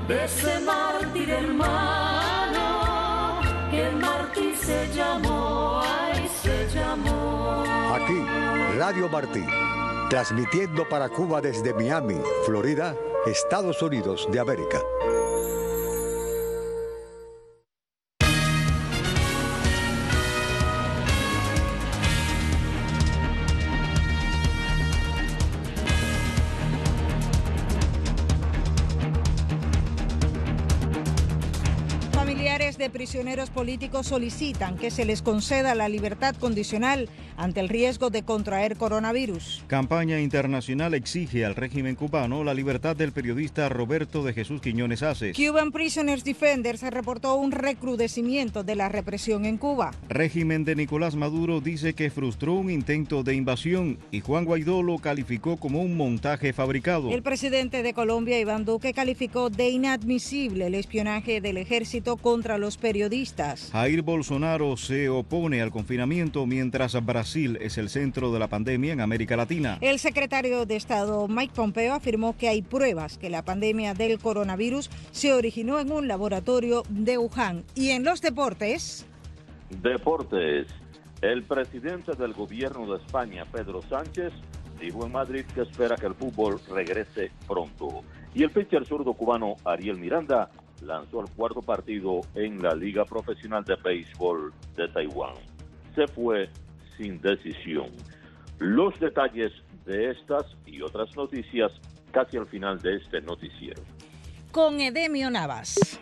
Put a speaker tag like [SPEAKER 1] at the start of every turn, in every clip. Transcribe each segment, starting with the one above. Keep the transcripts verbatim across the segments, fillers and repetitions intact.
[SPEAKER 1] de ese mártir hermano, que el mártir se llamó, ay, se llamó.
[SPEAKER 2] Aquí, Radio Martí, transmitiendo para Cuba desde Miami, Florida, Estados Unidos de América.
[SPEAKER 3] De prisioneros políticos solicitan que se les conceda la libertad condicional ante el riesgo de contraer coronavirus.
[SPEAKER 4] Campaña internacional exige al régimen cubano la libertad del periodista Roberto de Jesús Quiñones Aces.
[SPEAKER 3] Cuban Prisoners Defenders reportó un recrudecimiento de la represión en Cuba.
[SPEAKER 4] Régimen de Nicolás Maduro dice que frustró un intento de invasión y Juan Guaidó lo calificó como un montaje fabricado.
[SPEAKER 3] El presidente de Colombia, Iván Duque, calificó de inadmisible el espionaje del ejército contra los periodistas.
[SPEAKER 4] Jair Bolsonaro se opone al confinamiento mientras Brasil es el centro de la pandemia en América Latina.
[SPEAKER 3] El secretario de Estado Mike Pompeo afirmó que hay pruebas que la pandemia del coronavirus se originó en un laboratorio de Wuhan. Y en los deportes...
[SPEAKER 5] Deportes. El presidente del gobierno de España, Pedro Sánchez, dijo en Madrid que espera que el fútbol regrese pronto. Y el pitcher zurdo cubano Ariel Miranda lanzó el cuarto partido en la Liga Profesional de Béisbol de Taiwán. Se fue sin decisión. Los detalles de estas y otras noticias casi al final de este noticiero.
[SPEAKER 3] Con Edemio Navas.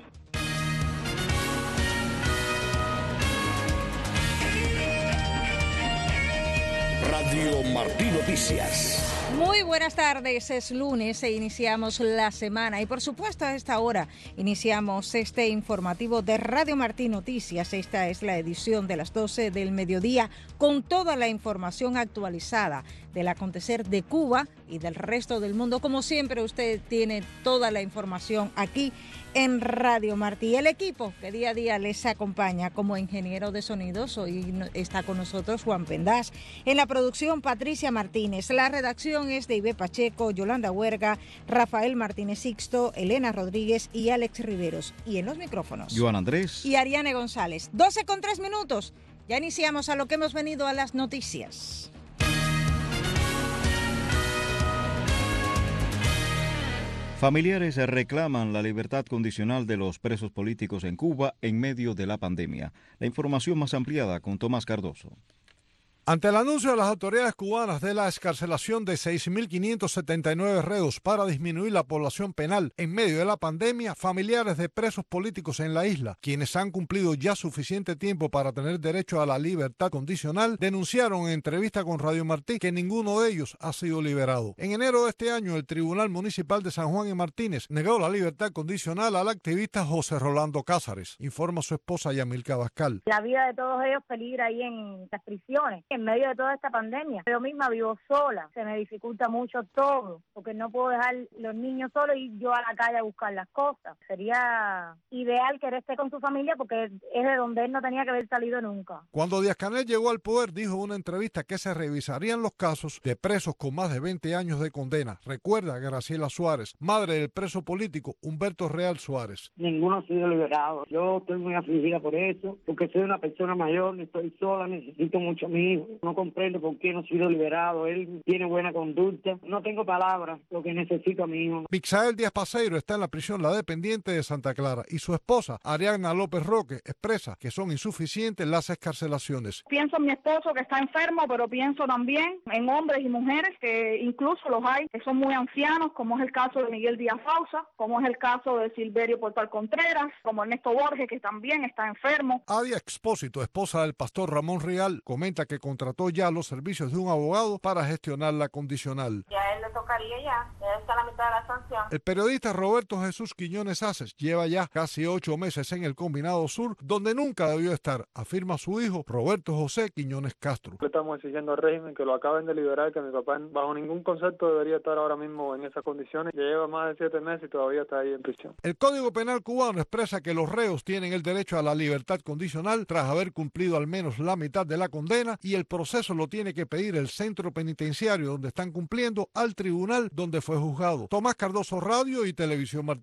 [SPEAKER 6] Radio Martí Noticias.
[SPEAKER 3] Muy buenas tardes, es lunes e iniciamos la semana y por supuesto a esta hora iniciamos este informativo de Radio Martí Noticias. Esta es la edición de las doce del mediodía con toda la información actualizada del acontecer de Cuba y del resto del mundo. Como siempre, usted tiene toda la información aquí en Radio Martí. El equipo que día a día les acompaña como ingeniero de sonidos, hoy está con nosotros Juan Pendás. En la producción, Patricia Martínez. La redacción es de Ibe Pacheco, Yolanda Huerga, Rafael Martínez Sixto, Elena Rodríguez y Alex Riveros. Y en los micrófonos,
[SPEAKER 4] Joan Andrés
[SPEAKER 3] y Ariane González. doce con tres minutos. Ya iniciamos a lo que hemos venido, a las noticias.
[SPEAKER 4] Familiares reclaman la libertad condicional de los presos políticos en Cuba en medio de la pandemia. La información más ampliada con Tomás Cardoso.
[SPEAKER 7] Ante el anuncio de las autoridades cubanas de la excarcelación de seis mil quinientos setenta y nueve reos para disminuir la población penal en medio de la pandemia, familiares de presos políticos en la isla, quienes han cumplido ya suficiente tiempo para tener derecho a la libertad condicional, denunciaron en entrevista con Radio Martí que ninguno de ellos ha sido liberado. En enero de este año, el Tribunal Municipal de San Juan y Martínez negó la libertad condicional al activista José Rolando Cázares, informa su esposa Yamilca Bascal.
[SPEAKER 8] La vida de todos ellos peligra ahí en las prisiones. En medio de toda esta pandemia, yo misma vivo sola, se me dificulta mucho todo, porque no puedo dejar los niños solos y yo a la calle a buscar las cosas. Sería ideal que él esté con su familia porque es de donde él no tenía que haber salido nunca.
[SPEAKER 7] Cuando Díaz-Canel llegó al poder, dijo en una entrevista que se revisarían los casos de presos con más de veinte años de condena. Recuerda a Graciela Suárez, madre del preso político Humberto Real Suárez.
[SPEAKER 9] Ninguno ha sido liberado. Yo estoy muy afligida por eso, porque soy una persona mayor, estoy sola, necesito mucho a mi hijo. No comprendo por qué no ha sido liberado. Él tiene buena conducta. No tengo palabras, lo que necesito a mi hijo.
[SPEAKER 7] Mixael Díaz Paseiro está en la prisión La Dependiente de Santa Clara y su esposa, Ariadna López Roque, expresa que son insuficientes las excarcelaciones.
[SPEAKER 10] Pienso en mi esposo que está enfermo, pero pienso también en hombres y mujeres que incluso los hay, que son muy ancianos, como es el caso de Miguel Díaz Fausa, como es el caso de Silverio Portal Contreras, como Ernesto Borges, que también está enfermo.
[SPEAKER 7] Adia Expósito, esposa del pastor Ramón Rial, comenta que contrató ya los servicios de un abogado para gestionar la condicional.
[SPEAKER 11] Ya a él le tocaría ya, ya está a la mitad de la sanción.
[SPEAKER 7] El periodista Roberto Jesús Quiñones Aces lleva ya casi ocho meses en el Combinado Sur, donde nunca debió estar, afirma su hijo Roberto José Quiñones Castro.
[SPEAKER 12] Le estamos exigiendo al régimen que lo acaben de liberar, que mi papá bajo ningún concepto debería estar ahora mismo en esas condiciones. Ya lleva más de siete meses y todavía está ahí en prisión.
[SPEAKER 7] El Código Penal cubano expresa que los reos tienen el derecho a la libertad condicional tras haber cumplido al menos la mitad de la condena y el proceso lo tiene que pedir el centro penitenciario donde están cumpliendo al tribunal donde fue juzgado. Tomás Cardoso, Radio y Televisión Martí.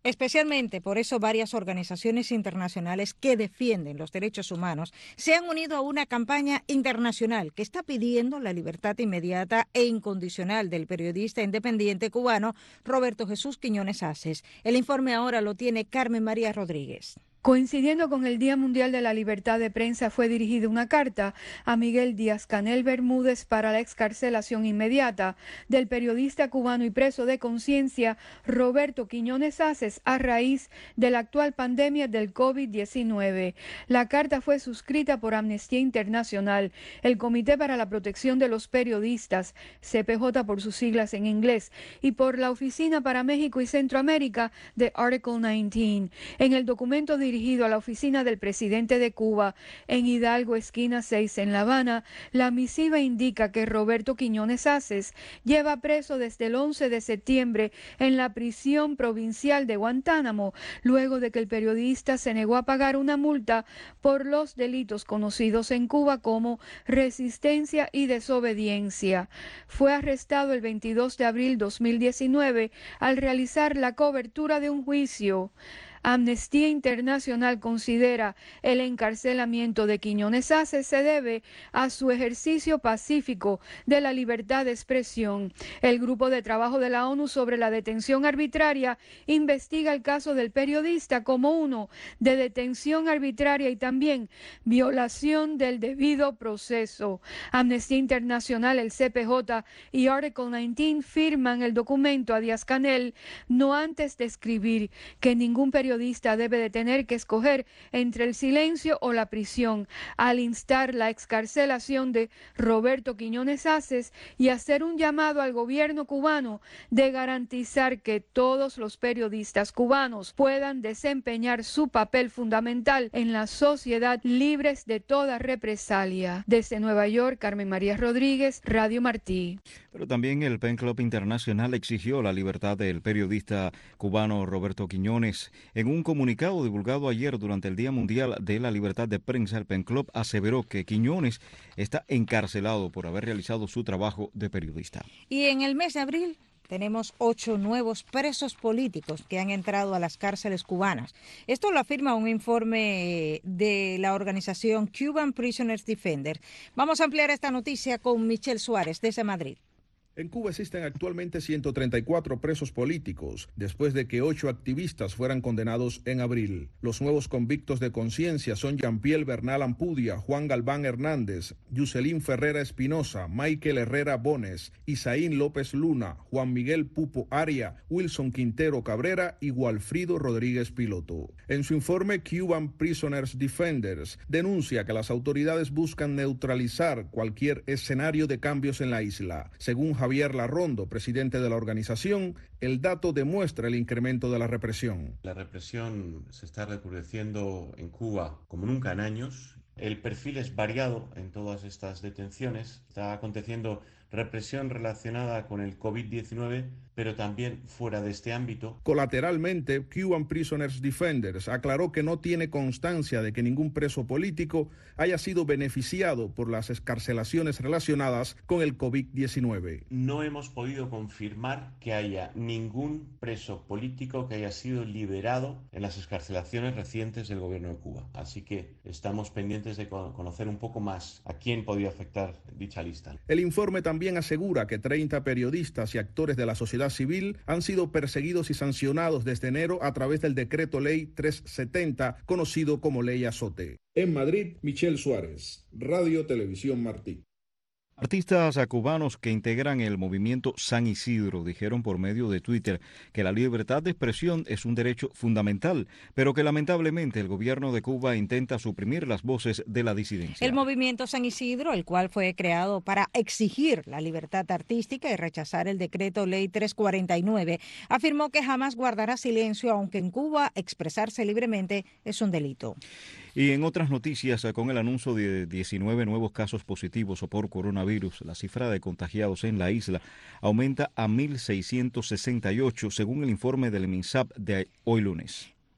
[SPEAKER 3] Especialmente por eso varias organizaciones internacionales que defienden los derechos humanos se han unido a una campaña internacional que está pidiendo la libertad inmediata e incondicional del periodista independiente cubano Roberto Jesús Quiñones Aces. El informe ahora lo tiene Carmen María Rodríguez.
[SPEAKER 13] Coincidiendo con el Día Mundial de la Libertad de Prensa, fue dirigida una carta a Miguel Díaz-Canel Bermúdez para la excarcelación inmediata del periodista cubano y preso de conciencia Roberto Quiñones Aces a raíz de la actual pandemia del COVID diecinueve. La carta fue suscrita por Amnistía Internacional, el Comité para la Protección de los Periodistas, C P J por sus siglas en inglés, y por la Oficina para México y Centroamérica de Article diecinueve. En el documento de dirigido a la oficina del presidente de Cuba en Hidalgo, esquina seis en La Habana, la misiva indica que Roberto Quiñones Aces lleva preso desde el once de septiembre en la prisión provincial de Guantánamo, luego de que el periodista se negó a pagar una multa por los delitos conocidos en Cuba como resistencia y desobediencia. Fue arrestado el veintidós de abril de dos mil diecinueve al realizar la cobertura de un juicio. Amnistía Internacional considera el encarcelamiento de Quiñones Aces se debe a su ejercicio pacífico de la libertad de expresión. El grupo de trabajo de la ONU sobre la detención arbitraria investiga el caso del periodista como uno de detención arbitraria y también violación del debido proceso. Amnistía Internacional, el C P J y Article diecinueve firman el documento a Díaz-Canel no antes de escribir que ningún periodista periodista debe de tener que escoger entre el silencio o la prisión, al instar la excarcelación de Roberto Quiñones Aces y hacer un llamado al gobierno cubano de garantizar que todos los periodistas cubanos puedan desempeñar su papel fundamental en la sociedad libres de toda represalia. Desde Nueva York, Carmen María Rodríguez, Radio Martí.
[SPEAKER 4] Pero también el Pen Club Internacional exigió la libertad del periodista cubano Roberto Quiñones. En un comunicado divulgado ayer durante el Día Mundial de la Libertad de Prensa, el Pen Club aseveró que Quiñones está encarcelado por haber realizado su trabajo de periodista.
[SPEAKER 3] Y en el mes de abril tenemos ocho nuevos presos políticos que han entrado a las cárceles cubanas. Esto lo afirma un informe de la organización Cuban Prisoners Defender. Vamos a ampliar esta noticia con Michelle Suárez desde Madrid.
[SPEAKER 14] En Cuba existen actualmente ciento treinta y cuatro presos políticos, después de que ocho activistas fueran condenados en abril. Los nuevos convictos de conciencia son Jean-Pierre Bernal Ampudia, Juan Galván Hernández, Yuselín Ferrera Espinosa, Michael Herrera Bones, Isaín López Luna, Juan Miguel Pupo Aria, Wilson Quintero Cabrera y Walfrido Rodríguez Piloto. En su informe, Cuban Prisoners Defenders denuncia que las autoridades buscan neutralizar cualquier escenario de cambios en la isla. Según Javier Larrondo, presidente de la organización, el dato demuestra el incremento de la represión.
[SPEAKER 15] La represión se está recrudeciendo en Cuba como nunca en años. El perfil es variado en todas estas detenciones. Está aconteciendo represión relacionada con el COVID diecinueve, pero también fuera de este ámbito.
[SPEAKER 14] Colateralmente, Cuban Prisoners Defenders aclaró que no tiene constancia de que ningún preso político haya sido beneficiado por las excarcelaciones relacionadas con el COVID diecinueve.
[SPEAKER 15] No hemos podido confirmar que haya ningún preso político que haya sido liberado en las excarcelaciones recientes del gobierno de Cuba. Así que estamos pendientes de conocer un poco más a quién podría afectar dicha lista.
[SPEAKER 14] El informe también También asegura que treinta periodistas y actores de la sociedad civil han sido perseguidos y sancionados desde enero a través del decreto ley trescientos setenta, conocido como Ley Azote. En Madrid, Michelle Suárez, Radio Televisión Martí.
[SPEAKER 4] Artistas cubanos que integran el movimiento San Isidro dijeron por medio de Twitter que la libertad de expresión es un derecho fundamental, pero que lamentablemente el gobierno de Cuba intenta suprimir las voces de la disidencia.
[SPEAKER 3] El movimiento San Isidro, el cual fue creado para exigir la libertad artística y rechazar el decreto ley trescientos cuarenta y nueve, afirmó que jamás guardará silencio, aunque en Cuba expresarse libremente es un delito.
[SPEAKER 4] Y en otras noticias, con el anuncio de diecinueve nuevos casos positivos por coronavirus, la cifra de contagiados en la isla aumenta a mil seiscientos sesenta y ocho, según el informe del MINSAP de hoy lunes.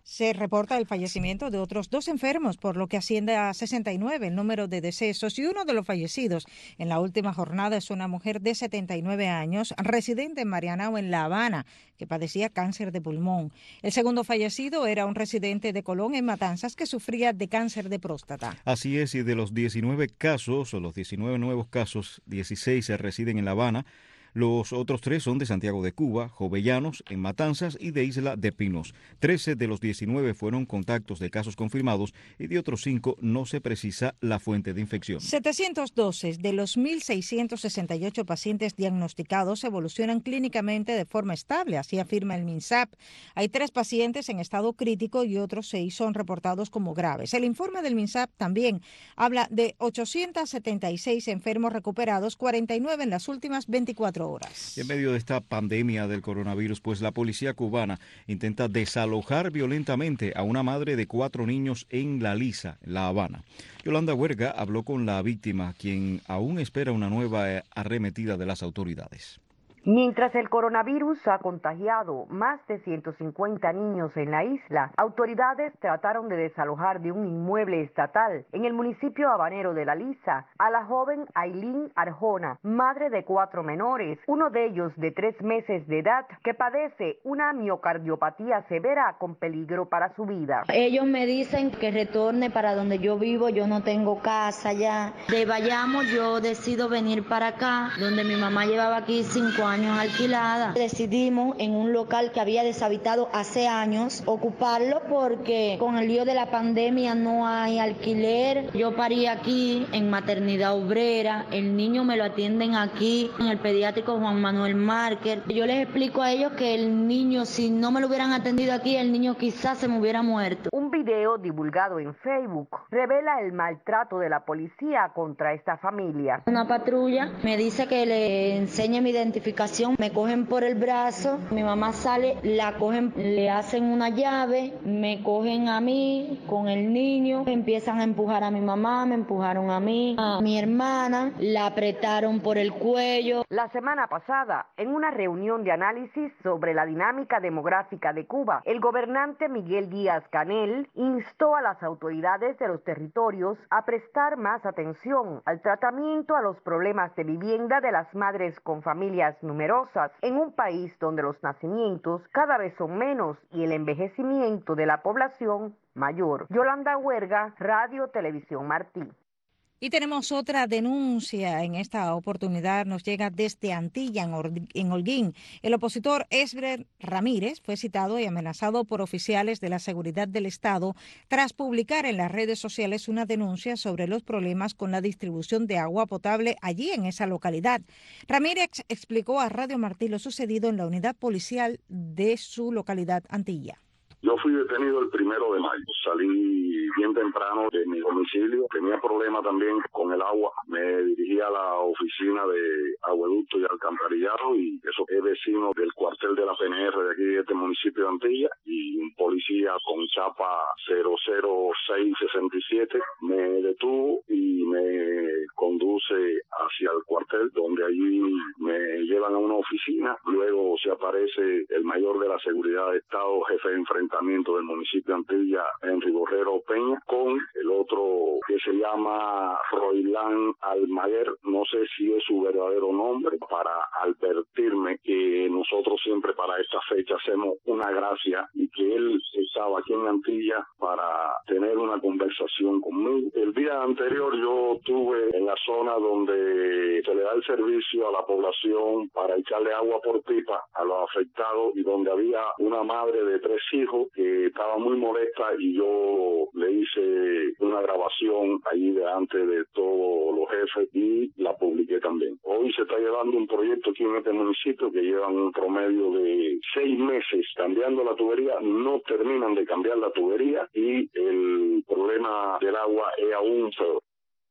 [SPEAKER 3] Se reporta el fallecimiento de otros dos enfermos, por lo que asciende a sesenta y nueve el número de decesos, y uno de los fallecidos en la última jornada es una mujer de setenta y nueve años, residente en Marianao, en La Habana, que padecía cáncer de pulmón. El segundo fallecido era un residente de Colón, en Matanzas, que sufría de cáncer de próstata.
[SPEAKER 4] Así es, y de los diecinueve casos, o los diecinueve nuevos casos, dieciséis residen en La Habana. Los otros tres son de Santiago de Cuba, Jovellanos, en Matanzas y de Isla de Pinos. Trece de los diecinueve fueron contactos de casos confirmados y de otros cinco no se precisa la fuente de infección.
[SPEAKER 3] setecientos doce de los mil seiscientos sesenta y ocho pacientes diagnosticados evolucionan clínicamente de forma estable, así afirma el MINSAP. Hay tres pacientes en estado crítico y otros seis son reportados como graves. El informe del MINSAP también habla de ochocientos setenta y seis enfermos recuperados, cuarenta y nueve en las últimas veinticuatro horas.
[SPEAKER 4] Y en medio de esta pandemia del coronavirus, pues la policía cubana intenta desalojar violentamente a una madre de cuatro niños en La Lisa, en La Habana. Yolanda Huerga habló con la víctima, quien aún espera una nueva arremetida de las autoridades.
[SPEAKER 16] Mientras el coronavirus ha contagiado más de ciento cincuenta niños en la isla, autoridades trataron de desalojar de un inmueble estatal en el municipio habanero de La Lisa a la joven Ailín Arjona, madre de cuatro menores, uno de ellos de tres meses de edad, que padece una miocardiopatía severa con peligro para su vida.
[SPEAKER 17] Ellos me dicen que retorne para donde yo vivo, yo no tengo casa ya. De Bayamo yo decido venir para acá, donde mi mamá llevaba aquí cinco años años alquilada. Decidimos en un local que había deshabitado hace años ocuparlo porque con el lío de la pandemia no hay alquiler. Yo parí aquí en maternidad obrera, el niño me lo atienden aquí en el pediátrico Juan Manuel Márquez. Yo les explico a ellos que el niño, si no me lo hubieran atendido aquí, el niño quizás se me hubiera muerto.
[SPEAKER 16] Un video divulgado en Facebook revela el maltrato de la policía contra esta familia.
[SPEAKER 17] Una patrulla me dice que le enseñe mi identificación, me cogen por el brazo, mi mamá sale, la cogen, le hacen una llave, me cogen a mí con el niño, empiezan a empujar a mi mamá, me empujaron a mí, a mi hermana, la apretaron por el cuello.
[SPEAKER 16] La semana pasada, en una reunión de análisis sobre la dinámica demográfica de Cuba, el gobernante Miguel Díaz-Canel instó a las autoridades de los territorios a prestar más atención al tratamiento a los problemas de vivienda de las madres con familias numerosas en un país donde los nacimientos cada vez son menos y el envejecimiento de la población mayor. Yolanda Huerga, Radio Televisión Martí.
[SPEAKER 3] Y tenemos otra denuncia. En esta oportunidad nos llega desde Antilla, en Holguín. El opositor Esbret Ramírez fue citado y amenazado por oficiales de la seguridad del Estado tras publicar en las redes sociales una denuncia sobre los problemas con la distribución de agua potable allí en esa localidad. Ramírez explicó a Radio Martí lo sucedido en la unidad policial de su localidad Antilla.
[SPEAKER 18] Yo fui detenido el primero de mayo, salí bien temprano de mi domicilio, tenía problemas también con el agua, me dirigí a la oficina de acueducto y alcantarillado y eso es vecino del cuartel de la P N R de aquí de este municipio de Antilla y un policía con chapa cero cero seis sesenta y siete me detuvo y me conduce hacia el cuartel donde allí me llevan a una oficina, luego se aparece el mayor de la seguridad de Estado, jefe de enfrentamiento del municipio de Antilla, Henry Borrero Peña, con el otro que se llama Roilán Almaguer, no sé si es su verdadero nombre, para advertirme que nosotros siempre para esta fecha hacemos una gracia y que él estaba aquí en Antilla para tener una conversación conmigo. El día anterior yo estuve en la zona donde se le da el servicio a la población para echarle agua por pipa a los afectados y donde había una madre de tres hijos que estaba muy molesta y yo le hice una grabación ahí delante de todos los jefes y la publiqué también. Hoy se está llevando un proyecto aquí en este municipio que llevan un promedio de seis meses cambiando la tubería, no terminan de cambiar la tubería y el problema del agua es aún peor.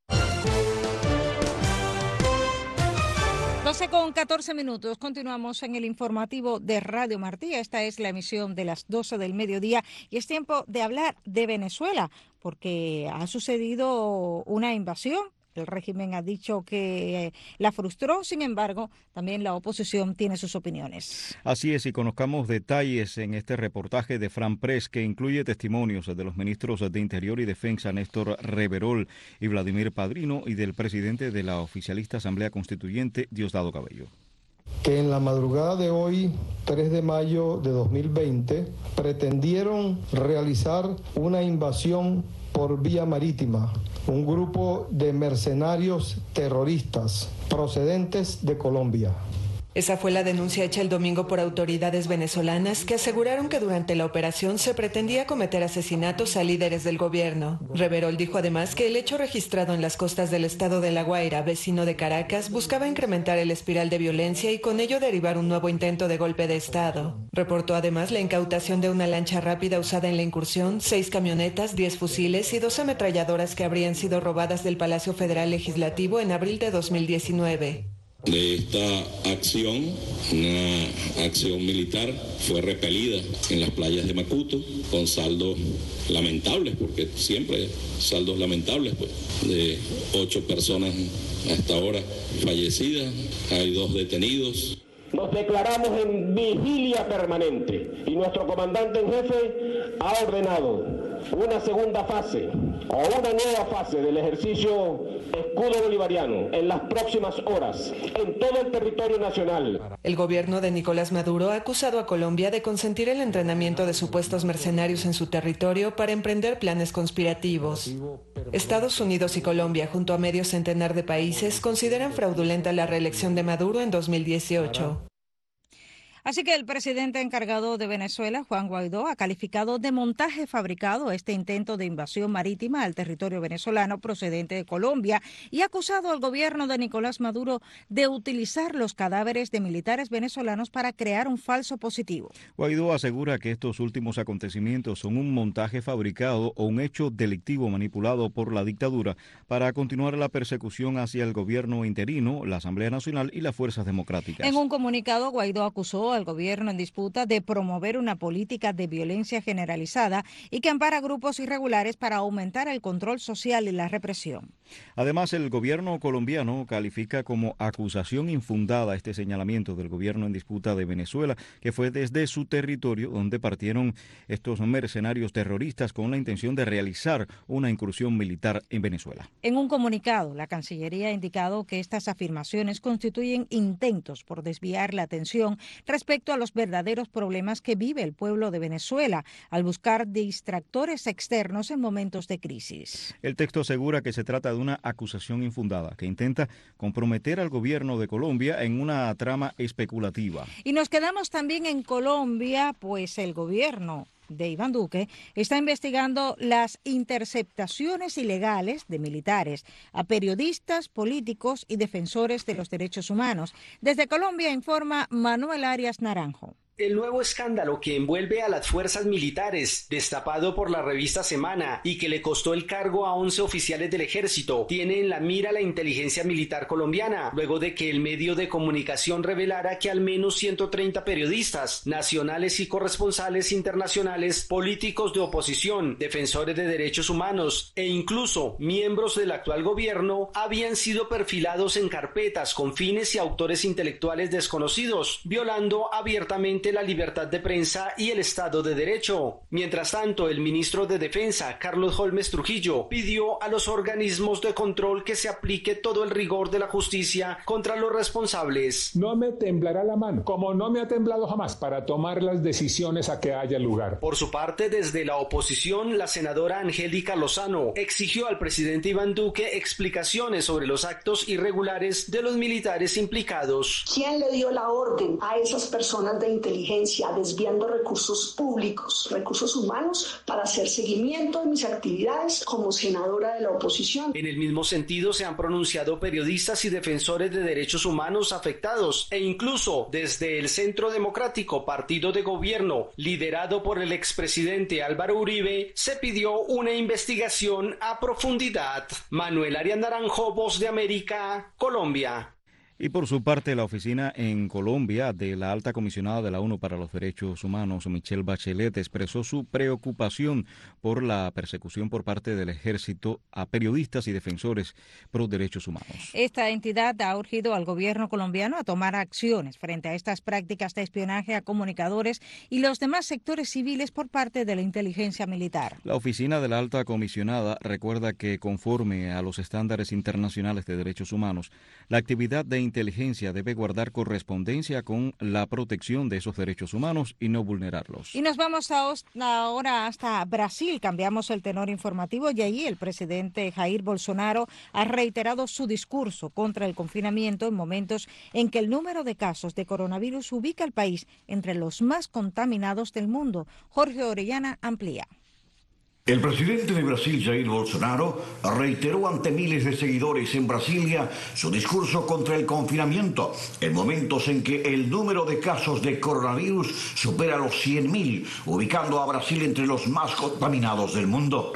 [SPEAKER 3] doce con catorce minutos, continuamos en el informativo de Radio Martí. Esta es la emisión de las doce del mediodía y es tiempo de hablar de Venezuela porque ha sucedido una invasión. El régimen ha dicho que la frustró, sin embargo, también la oposición tiene sus opiniones.
[SPEAKER 4] Así es, y conozcamos detalles en este reportaje de Fran Press, que incluye testimonios de los ministros de Interior y Defensa, Néstor Reverol y Vladimir Padrino, y del presidente de la oficialista Asamblea Constituyente, Diosdado Cabello.
[SPEAKER 19] Que en la madrugada de hoy, tres de mayo de dos mil veinte, pretendieron realizar una invasión por vía marítima, un grupo de mercenarios terroristas procedentes de Colombia.
[SPEAKER 20] Esa fue la denuncia hecha el domingo por autoridades venezolanas que aseguraron que durante la operación se pretendía cometer asesinatos a líderes del gobierno. Reverol dijo además que el hecho registrado en las costas del estado de La Guaira, vecino de Caracas, buscaba incrementar el espiral de violencia y con ello derivar un nuevo intento de golpe de estado. Reportó además la incautación de una lancha rápida usada en la incursión, seis camionetas, diez fusiles y doce ametralladoras que habrían sido robadas del Palacio Federal Legislativo en abril de dos mil diecinueve.
[SPEAKER 21] De esta acción, una acción militar, fue repelida en las playas de Macuto con saldos lamentables, porque siempre saldos lamentables, pues, de ocho personas hasta ahora fallecidas, hay dos detenidos.
[SPEAKER 22] Nos declaramos en vigilia permanente y nuestro comandante en jefe ha ordenado una segunda fase o una nueva fase del ejercicio escudo bolivariano en las próximas horas en todo el territorio nacional.
[SPEAKER 20] El gobierno de Nicolás Maduro ha acusado a Colombia de consentir el entrenamiento de supuestos mercenarios en su territorio para emprender planes conspirativos. Estados Unidos y Colombia, junto a medio centenar de países, consideran fraudulenta la reelección de Maduro en dos mil dieciocho.
[SPEAKER 3] Así que el presidente encargado de Venezuela, Juan Guaidó, ha calificado de montaje fabricado este intento de invasión marítima al territorio venezolano procedente de Colombia y ha acusado al gobierno de Nicolás Maduro de utilizar los cadáveres de militares venezolanos para crear un falso positivo.
[SPEAKER 4] Guaidó asegura que estos últimos acontecimientos son un montaje fabricado o un hecho delictivo manipulado por la dictadura para continuar la persecución hacia el gobierno interino, la Asamblea Nacional y las fuerzas democráticas.
[SPEAKER 3] En un comunicado, Guaidó acusó al gobierno en disputa de promover una política de violencia generalizada y que ampara grupos irregulares para aumentar el control social y la represión.
[SPEAKER 4] Además, el gobierno colombiano califica como acusación infundada este señalamiento del gobierno en disputa de Venezuela, que fue desde su territorio donde partieron estos mercenarios terroristas con la intención de realizar una incursión militar en Venezuela.
[SPEAKER 3] En un comunicado, la Cancillería ha indicado que estas afirmaciones constituyen intentos por desviar la atención respecto a los verdaderos problemas que vive el pueblo de Venezuela al buscar distractores externos en momentos de crisis.
[SPEAKER 4] El texto asegura que se trata de una acusación infundada que intenta comprometer al gobierno de Colombia en una trama especulativa.
[SPEAKER 3] Y nos quedamos también en Colombia, pues el gobierno de Iván Duque está investigando las interceptaciones ilegales de militares a periodistas, políticos y defensores de los derechos humanos. Desde Colombia informa Manuel Arias Naranjo.
[SPEAKER 23] El nuevo escándalo que envuelve a las fuerzas militares, destapado por la revista Semana y que le costó el cargo a once oficiales del ejército, tiene en la mira la inteligencia militar colombiana, luego de que el medio de comunicación revelara que al menos ciento treinta periodistas, nacionales y corresponsales internacionales, políticos de oposición, defensores de derechos humanos e incluso miembros del actual gobierno habían sido perfilados en carpetas con fines y autores intelectuales desconocidos, violando abiertamente la libertad de prensa y el Estado de Derecho. Mientras tanto, el ministro de Defensa, Carlos Holmes Trujillo, pidió a los organismos de control que se aplique todo el rigor de la justicia contra los responsables.
[SPEAKER 24] No me temblará la mano, como no me ha temblado jamás, para tomar las decisiones a que haya lugar.
[SPEAKER 23] Por su parte, desde la oposición, la senadora Angélica Lozano exigió al presidente Iván Duque explicaciones sobre los actos irregulares de los militares implicados.
[SPEAKER 25] ¿Quién le dio la orden a esas personas de inteligencia desviando recursos públicos, recursos humanos, para hacer seguimiento de mis actividades como senadora de la oposición?
[SPEAKER 23] En el mismo sentido se han pronunciado periodistas y defensores de derechos humanos afectados e incluso desde el Centro Democrático, partido de gobierno liderado por el expresidente Álvaro Uribe, se pidió una investigación a profundidad. Manuel Arias Naranjo, Voz de América, Colombia.
[SPEAKER 4] Y por su parte, la oficina en Colombia de la alta comisionada de la ONU para los Derechos Humanos, Michelle Bachelet, expresó su preocupación por la persecución por parte del ejército a periodistas y defensores pro derechos humanos.
[SPEAKER 3] Esta entidad ha urgido al gobierno colombiano a tomar acciones frente a estas prácticas de espionaje a comunicadores y los demás sectores civiles por parte de la inteligencia militar.
[SPEAKER 4] La oficina de la alta comisionada recuerda que, conforme a los estándares internacionales de derechos humanos, la actividad de inteligencia debe guardar correspondencia con la protección de esos derechos humanos y no vulnerarlos.
[SPEAKER 3] Y nos vamos a ahora hasta Brasil. Cambiamos el tenor informativo y allí el presidente Jair Bolsonaro ha reiterado su discurso contra el confinamiento en momentos en que el número de casos de coronavirus ubica al país entre los más contaminados del mundo. Jorge Orellana amplía.
[SPEAKER 1] El presidente de Brasil, Jair Bolsonaro, reiteró ante miles de seguidores en Brasilia su discurso contra el confinamiento, en momentos en que el número de casos de coronavirus supera los cien mil, ubicando a Brasil entre los más contaminados del mundo.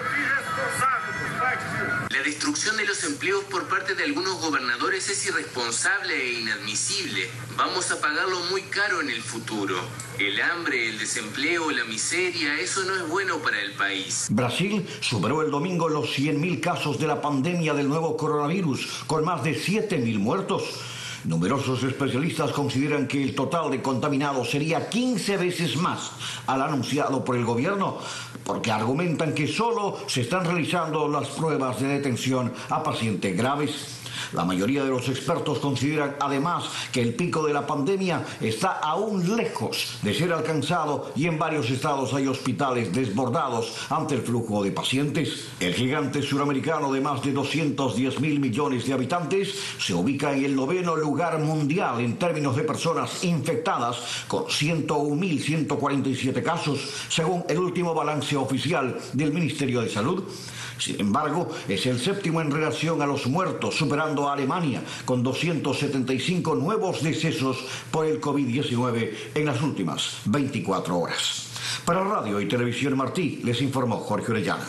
[SPEAKER 2] La destrucción de los empleos por parte de algunos gobernadores es irresponsable e inadmisible. Vamos a pagarlo muy caro en el futuro. El hambre, el desempleo, la miseria, eso no es bueno para el país.
[SPEAKER 1] Brasil superó el domingo los cien mil casos de la pandemia del nuevo coronavirus, con más de siete mil muertos. Numerosos especialistas consideran que el total de contaminados sería quince veces más al anunciado por el gobierno, porque argumentan que solo se están realizando las pruebas de detención a pacientes graves. La mayoría de los expertos consideran además que el pico de la pandemia está aún lejos de ser alcanzado y en varios estados hay hospitales desbordados ante el flujo de pacientes. El gigante suramericano de más de doscientos diez mil millones de habitantes se ubica en el noveno lugar mundial en términos de personas infectadas, con ciento un mil ciento cuarenta y siete casos, según el último balance oficial del Ministerio de Salud. Sin embargo, es el séptimo en relación a los muertos, superando a Alemania, con doscientos setenta y cinco nuevos decesos por el COVID diecinueve en las últimas veinticuatro horas. Para Radio y Televisión Martí, les informó Jorge Orellana.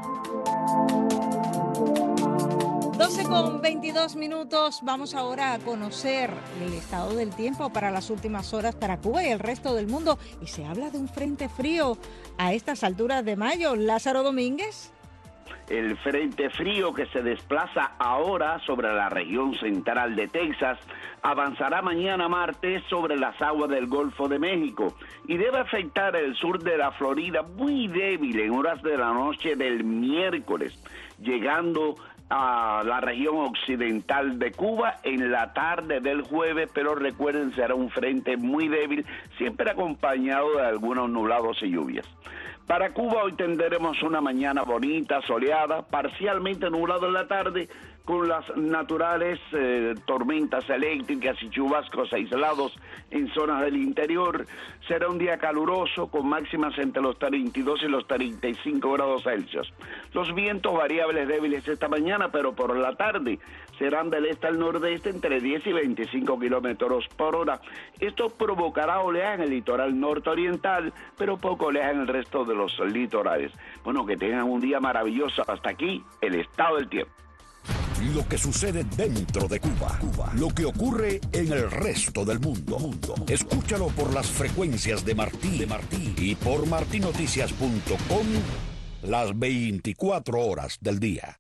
[SPEAKER 3] doce con veintidós minutos, vamos ahora a conocer el estado del tiempo para las últimas horas para Cuba y el resto del mundo. Y se habla de un frente frío a estas alturas de mayo. Lázaro Domínguez.
[SPEAKER 5] El frente frío que se desplaza ahora sobre la región central de Texas avanzará mañana martes sobre las aguas del Golfo de México y debe afectar el sur de la Florida muy débil en horas de la noche del miércoles, llegando a la región occidental de Cuba en la tarde del jueves, pero recuerden, será un frente muy débil, siempre acompañado de algunos nublados y lluvias. Para Cuba hoy tendremos una mañana bonita, soleada, parcialmente nublado en la tarde, con las naturales eh, tormentas eléctricas y chubascos aislados en zonas del interior. Será un día caluroso, con máximas entre los treinta y dos y los treinta y cinco grados Celsius. Los vientos variables débiles esta mañana, pero por la tarde serán del este al nordeste entre diez y veinticinco kilómetros por hora. Esto provocará oleaje en el litoral norteoriental, pero poco oleaje en el resto de los litorales. Bueno, que tengan un día maravilloso. Hasta aquí el estado del tiempo.
[SPEAKER 6] Lo que sucede dentro de Cuba, Cuba, lo que ocurre en el resto del mundo. mundo. Escúchalo por las frecuencias de Martí, de Martí y por martí noticias punto com las veinticuatro horas del día.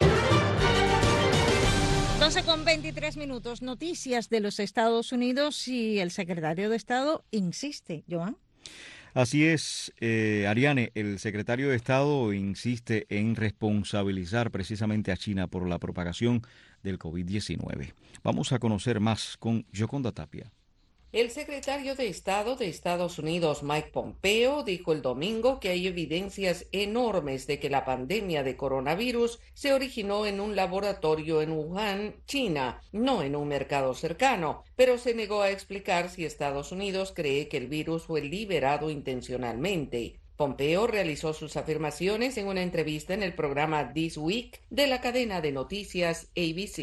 [SPEAKER 3] doce con veintitrés minutos, noticias de los Estados Unidos y el secretario de Estado insiste, Joan.
[SPEAKER 4] Así es, eh, Ariane, el secretario de Estado insiste en responsabilizar precisamente a China por la propagación del COVID diecinueve. Vamos a conocer más con Yoconda Tapia.
[SPEAKER 8] El secretario de Estado de Estados Unidos, Mike Pompeo, dijo el domingo que hay evidencias enormes de que la pandemia de coronavirus se originó en un laboratorio en Wuhan, China, no en un mercado cercano, pero se negó a explicar si Estados Unidos cree que el virus fue liberado intencionalmente. Pompeo realizó sus afirmaciones en una entrevista en el programa This Week de la cadena de noticias A B C.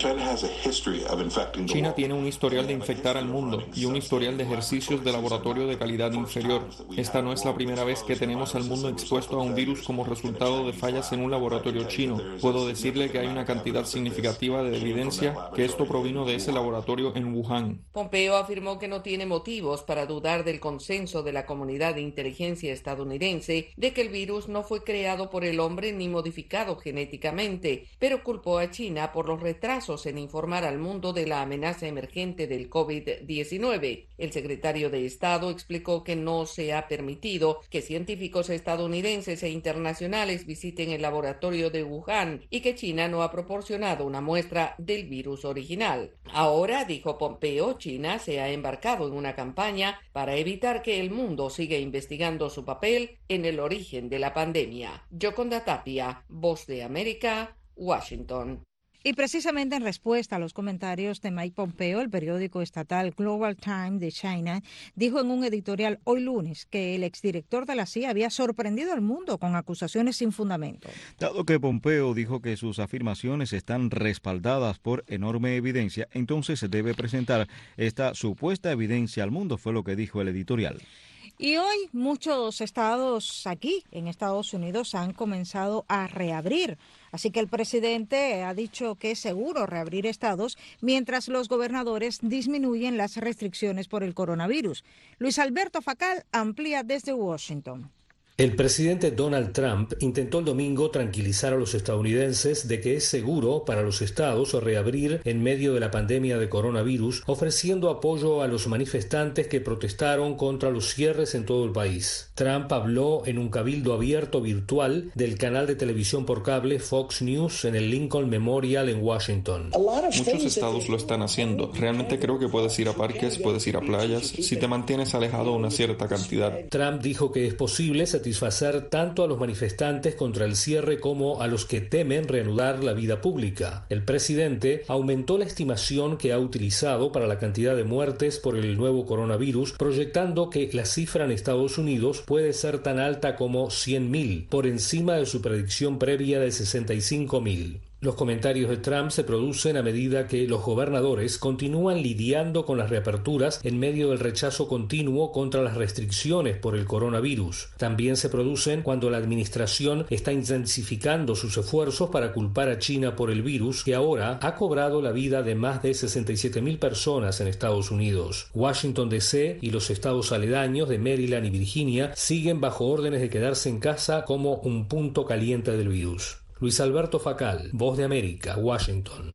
[SPEAKER 7] China tiene un historial de infectar al mundo y un historial de ejercicios de laboratorio de calidad inferior. Esta no es la primera vez que tenemos al mundo expuesto a un virus como resultado de fallas en un laboratorio chino. Puedo decirle que hay una cantidad significativa de evidencia que esto provino de ese laboratorio en Wuhan.
[SPEAKER 8] Pompeo afirmó que no tiene motivos para dudar del consenso de la comunidad de inteligencia estadounidense de que el virus no fue creado por el hombre ni modificado genéticamente, pero culpó a China por los retrasos en informar al mundo de la amenaza emergente del COVID diecinueve. El secretario de Estado explicó que no se ha permitido que científicos estadounidenses e internacionales visiten el laboratorio de Wuhan y que China no ha proporcionado una muestra del virus original. Ahora, dijo Pompeo, China se ha embarcado en una campaña para evitar que el mundo siga investigando su papel en el origen de la pandemia. Yoconda Tapia, Voz de América, Washington.
[SPEAKER 3] Y precisamente en respuesta a los comentarios de Mike Pompeo, el periódico estatal Global Times de China dijo en un editorial hoy lunes que el exdirector de la C I A había sorprendido al mundo con acusaciones sin fundamento.
[SPEAKER 4] Dado que Pompeo dijo que sus afirmaciones están respaldadas por enorme evidencia, entonces se debe presentar esta supuesta evidencia al mundo, fue lo que dijo el editorial.
[SPEAKER 3] Y hoy muchos estados aquí en Estados Unidos han comenzado a reabrir. Así que el presidente ha dicho que es seguro reabrir estados mientras los gobernadores disminuyen las restricciones por el coronavirus. Luis Alberto Facal amplía desde Washington.
[SPEAKER 9] El presidente Donald Trump intentó el domingo tranquilizar a los estadounidenses de que es seguro para los estados reabrir en medio de la pandemia de coronavirus, ofreciendo apoyo a los manifestantes que protestaron contra los cierres en todo el país. Trump habló en un cabildo abierto virtual del canal de televisión por cable Fox News en el Lincoln Memorial en Washington.
[SPEAKER 7] Muchos estados lo están haciendo. Realmente creo que puedes ir a parques, puedes ir a playas, si te mantienes alejado una cierta cantidad.
[SPEAKER 9] Trump dijo que es posible satisfacer tanto a los manifestantes contra el cierre como a los que temen reanudar la vida pública. El presidente aumentó la estimación que ha utilizado para la cantidad de muertes por el nuevo coronavirus, proyectando que la cifra en Estados Unidos puede ser tan alta como cien mil, por encima de su predicción previa de sesenta y cinco mil. Los comentarios de Trump se producen a medida que los gobernadores continúan lidiando con las reaperturas en medio del rechazo continuo contra las restricciones por el coronavirus. También se producen cuando la administración está intensificando sus esfuerzos para culpar a China por el virus, que ahora ha cobrado la vida de más de sesenta y siete mil personas en Estados Unidos. Washington D C y los estados aledaños de Maryland y Virginia siguen bajo órdenes de quedarse en casa como un punto caliente del virus. Luis Alberto Facal, Voz de América, Washington.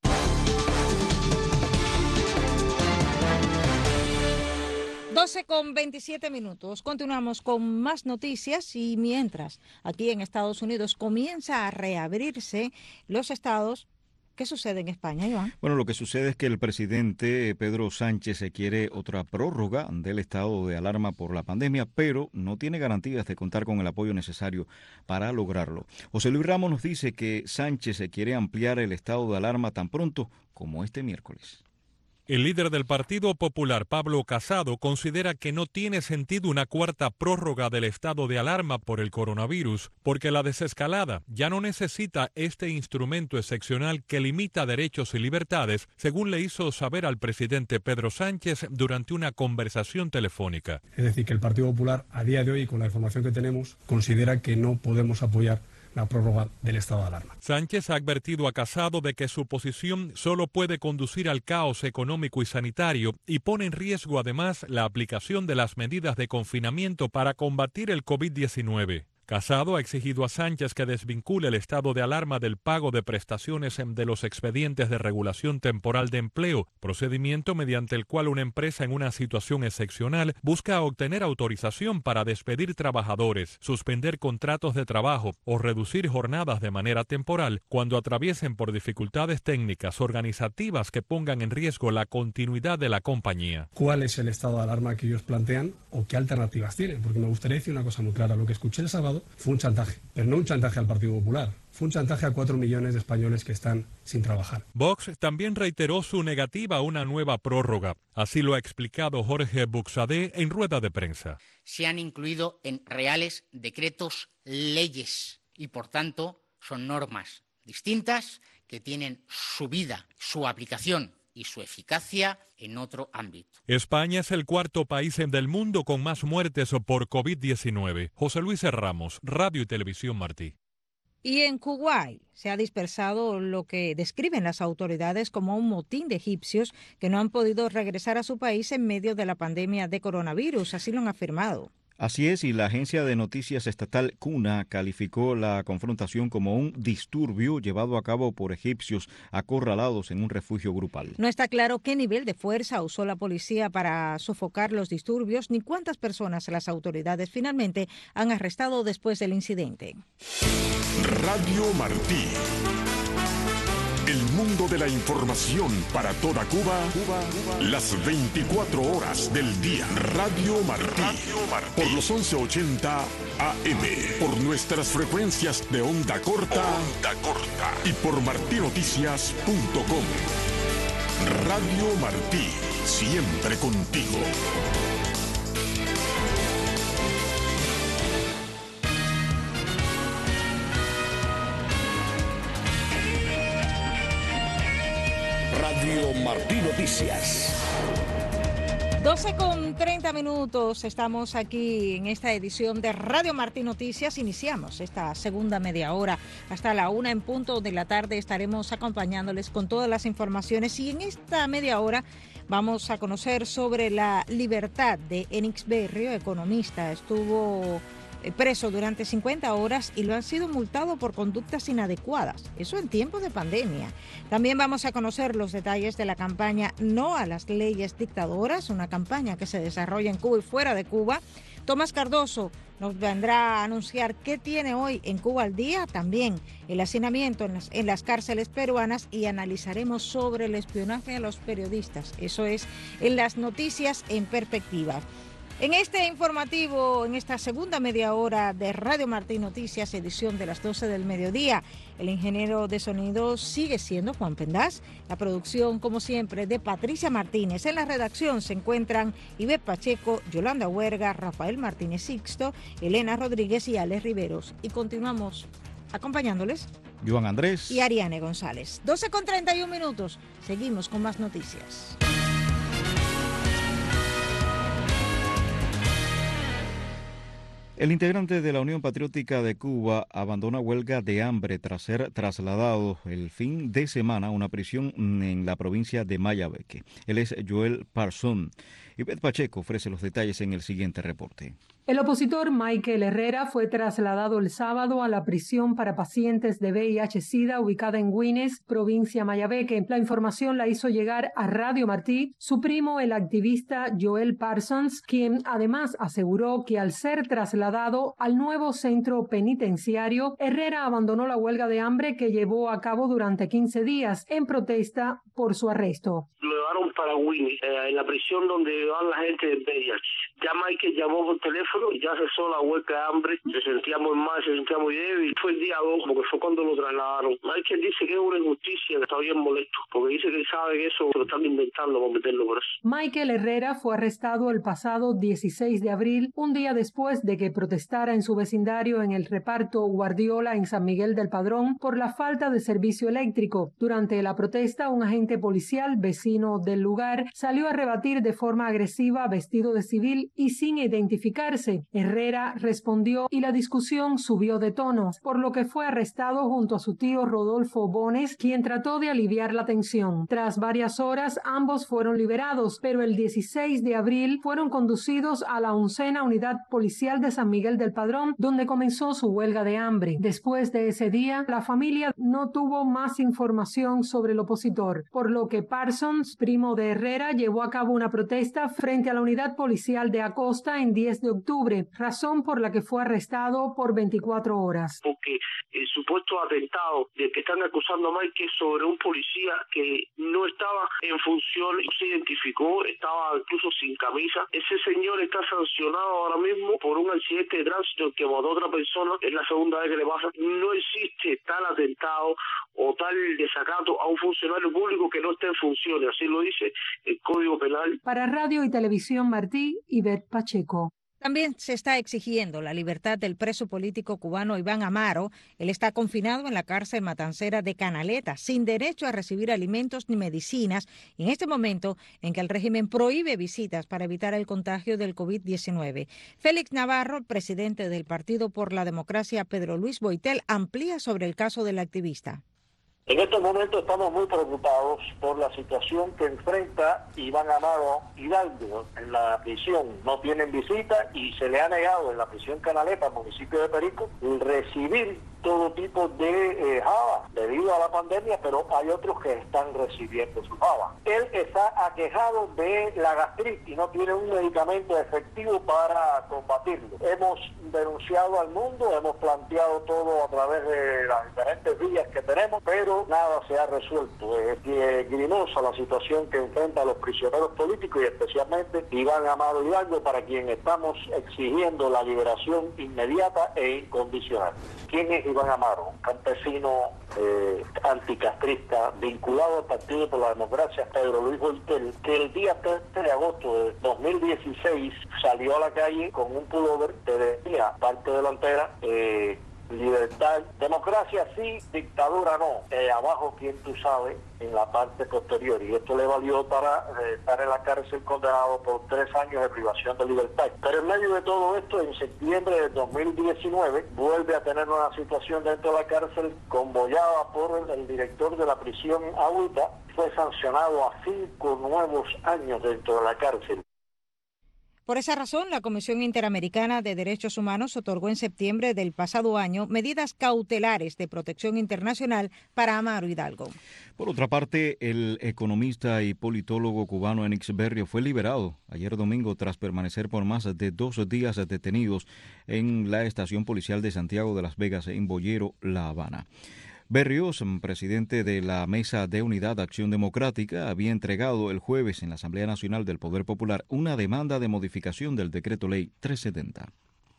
[SPEAKER 3] doce con veintisiete minutos. Continuamos con más noticias y mientras aquí en Estados Unidos comienza a reabrirse los estados. ¿Qué sucede en España, Iván?
[SPEAKER 4] Bueno, lo que sucede es que el presidente Pedro Sánchez se quiere otra prórroga del estado de alarma por la pandemia, pero no tiene garantías de contar con el apoyo necesario para lograrlo. José Luis Ramos nos dice que Sánchez se quiere ampliar el estado de alarma tan pronto como este miércoles.
[SPEAKER 10] El líder del Partido Popular, Pablo Casado, considera que no tiene sentido una cuarta prórroga del estado de alarma por el coronavirus, porque la desescalada ya no necesita este instrumento excepcional que limita derechos y libertades, según le hizo saber al presidente Pedro Sánchez durante una conversación telefónica.
[SPEAKER 11] Es decir, que el Partido Popular, a día de hoy, con la información que tenemos, considera que no podemos apoyar la prórroga del estado de alarma.
[SPEAKER 10] Sánchez ha advertido a Casado de que su posición solo puede conducir al caos económico y sanitario y pone en riesgo además la aplicación de las medidas de confinamiento para combatir el COVID diecinueve. Casado ha exigido a Sánchez que desvincule el estado de alarma del pago de prestaciones de los expedientes de regulación temporal de empleo, procedimiento mediante el cual una empresa en una situación excepcional busca obtener autorización para despedir trabajadores, suspender contratos de trabajo o reducir jornadas de manera temporal cuando atraviesen por dificultades técnicas organizativas que pongan en riesgo la continuidad de la compañía.
[SPEAKER 11] ¿Cuál es el estado de alarma que ellos plantean o qué alternativas tienen? Porque me gustaría decir una cosa muy clara. Lo que escuché el sábado fue un chantaje, pero no un chantaje al Partido Popular. Fue un chantaje a cuatro millones de españoles que están sin trabajar.
[SPEAKER 10] Vox también reiteró su negativa a una nueva prórroga. Así lo ha explicado Jorge Buxadé en rueda de prensa.
[SPEAKER 12] Se han incluido en reales decretos leyes y, por tanto, son normas distintas que tienen su vida, su aplicación y su eficacia en otro ámbito.
[SPEAKER 10] España es el cuarto país del mundo con más muertes por COVID diecinueve. José Luis Ramos, Radio y Televisión Martí.
[SPEAKER 3] Y en Kuwait se ha dispersado lo que describen las autoridades como un motín de egipcios que no han podido regresar a su país en medio de la pandemia de coronavirus, así lo han afirmado.
[SPEAKER 4] Así es, y la agencia de noticias estatal Cuna calificó la confrontación como un disturbio llevado a cabo por egipcios acorralados en un refugio grupal.
[SPEAKER 3] No está claro qué nivel de fuerza usó la policía para sofocar los disturbios ni cuántas personas las autoridades finalmente han arrestado después del incidente.
[SPEAKER 13] Radio Martí. El mundo de la información para toda Cuba, Cuba, Cuba, las veinticuatro horas del día. Radio Martí, Radio Martí, por los once ochenta A M, por nuestras frecuencias de onda corta, onda corta y por martinoticias punto com. Radio Martí, siempre contigo.
[SPEAKER 6] Radio Martí Noticias.
[SPEAKER 3] doce con treinta minutos, estamos aquí en esta edición de Radio Martí Noticias. Iniciamos esta segunda media hora. Hasta la una en punto de la tarde estaremos acompañándoles con todas las informaciones y en esta media hora vamos a conocer sobre la libertad de Enix Berrio, economista. Estuvo preso durante cincuenta horas y lo han sido multado por conductas inadecuadas, eso en tiempos de pandemia. También vamos a conocer los detalles de la campaña No a las leyes dictadoras, una campaña que se desarrolla en Cuba y fuera de Cuba. Tomás Cardoso nos vendrá a anunciar qué tiene hoy en Cuba al día, también el hacinamiento en las, en las cárceles peruanas y analizaremos sobre el espionaje a los periodistas. Eso es en las noticias en perspectiva. En este informativo, en esta segunda media hora de Radio Martí Noticias, edición de las doce del mediodía, el ingeniero de sonido sigue siendo Juan Pendaz. La producción, como siempre, de Patricia Martínez. En la redacción se encuentran Ivette Pacheco, Yolanda Huerga, Rafael Martínez Sixto, Elena Rodríguez y Alex Riveros. Y continuamos acompañándoles
[SPEAKER 4] Joan Andrés
[SPEAKER 3] y Ariane González. doce con treinta y un minutos. Seguimos con más noticias.
[SPEAKER 4] El integrante de la Unión Patriótica de Cuba abandona huelga de hambre tras ser trasladado el fin de semana a una prisión en la provincia de Mayabeque. Él es Joel Parsons. Ivette Pacheco ofrece los detalles en el siguiente reporte.
[SPEAKER 14] El opositor Michael Herrera fue trasladado el sábado a la prisión para pacientes de V I H-Sida ubicada en Güines, provincia Mayabeque. La información la hizo llegar a Radio Martí su primo, el activista Joel Parsons, quien además aseguró que al ser trasladado al nuevo centro penitenciario, Herrera abandonó la huelga de hambre que llevó a cabo durante quince días en protesta por su arresto.
[SPEAKER 15] Lo llevaron para Güines, eh, en la prisión donde van la gente de V I H. Ya Michael llamó por teléfono y ya cesó la huelga de hambre, se sentía muy mal, se sentía muy débil. Fue el día dos, porque fue cuando lo trasladaron. Michael dice que es una injusticia, que está bien molesto, porque dice que sabe que eso se lo están inventando para meterlo por eso.
[SPEAKER 14] Michael Herrera fue arrestado el pasado dieciséis de abril, un día después de que protestara en su vecindario en el reparto Guardiola en San Miguel del Padrón por la falta de servicio eléctrico. Durante la protesta, un agente policial, vecino del lugar, salió a rebatir de forma agresiva vestido de civil y sin identificarse. Herrera respondió y la discusión subió de tono, por lo que fue arrestado junto a su tío Rodolfo Bones, quien trató de aliviar la tensión. Tras varias horas, ambos fueron liberados, pero el dieciséis de abril fueron conducidos a la oncena Unidad Policial de San Miguel del Padrón, donde comenzó su huelga de hambre. Después de ese día, la familia no tuvo más información sobre el opositor, por lo que Parsons, primo de Herrera, llevó a cabo una protesta frente a la Unidad Policial de Acosta en diez de octubre, razón por la que fue arrestado por veinticuatro horas.
[SPEAKER 15] Porque el supuesto atentado del que están acusando a Mike es sobre un policía que no estaba en función, no se identificó, estaba incluso sin camisa. Ese señor está sancionado ahora mismo por un accidente de tránsito que mató a otra persona, es la segunda vez que le pasa. No existe tal atentado o tal desacato a un funcionario público que no esté en funciones, así lo dice el Código Penal.
[SPEAKER 14] Para Radio y Televisión Martí, Ivette Pacheco.
[SPEAKER 3] También se está exigiendo la libertad del preso político cubano Iván Amaro. Él está confinado en la cárcel matancera de Canaleta, sin derecho a recibir alimentos ni medicinas, en este momento en que el régimen prohíbe visitas para evitar el contagio del COVID diecinueve. Félix Navarro, presidente del Partido por la Democracia, Pedro Luis Boitel, amplía sobre el caso del activista.
[SPEAKER 16] En estos momentos estamos muy preocupados por la situación que enfrenta Iván Amaro Hidalgo en la prisión. No tienen visita y se le ha negado en la prisión Canaleta, municipio de Perico, el recibir todo tipo de eh, java debido a la pandemia, pero hay otros que están recibiendo su java. Él está aquejado de la gastritis y no tiene un medicamento efectivo para combatirlo. Hemos denunciado al mundo, hemos planteado todo a través de las diferentes vías que tenemos, pero nada se ha resuelto. Es eh, grimosa la situación que enfrenta a los prisioneros políticos y especialmente Iván Amaro Hidalgo, para quien estamos exigiendo la liberación inmediata e incondicional. ¿Quién es Iván Amaro? Un campesino eh, anticastrista vinculado al Partido por la Democracia, Pedro Luis Boitel, que el día trece de agosto de dos mil dieciséis salió a la calle con un pullover que decía, parte delantera, eh, libertad, democracia sí, dictadura no. Eh, abajo, quien tú sabes, en la parte posterior. Y esto le valió para eh, estar en la cárcel condenado por tres años de privación de libertad. Pero en medio de todo esto, en septiembre de dos mil diecinueve, vuelve a tener una situación dentro de la cárcel convoyada por el director de la prisión Agüita. Fue sancionado a cinco nuevos años dentro de la cárcel.
[SPEAKER 3] Por esa razón, la Comisión Interamericana de Derechos Humanos otorgó en septiembre del pasado año medidas cautelares de protección internacional para Amaro Hidalgo.
[SPEAKER 4] Por otra parte, el economista y politólogo cubano Enix Berrio fue liberado ayer domingo tras permanecer por más de dos días detenidos en la estación policial de Santiago de las Vegas en Boyero, La Habana. Berrios, presidente de la Mesa de Unidad Acción Democrática, había entregado el jueves en la Asamblea Nacional del Poder Popular una demanda de modificación del Decreto Ley trescientos setenta.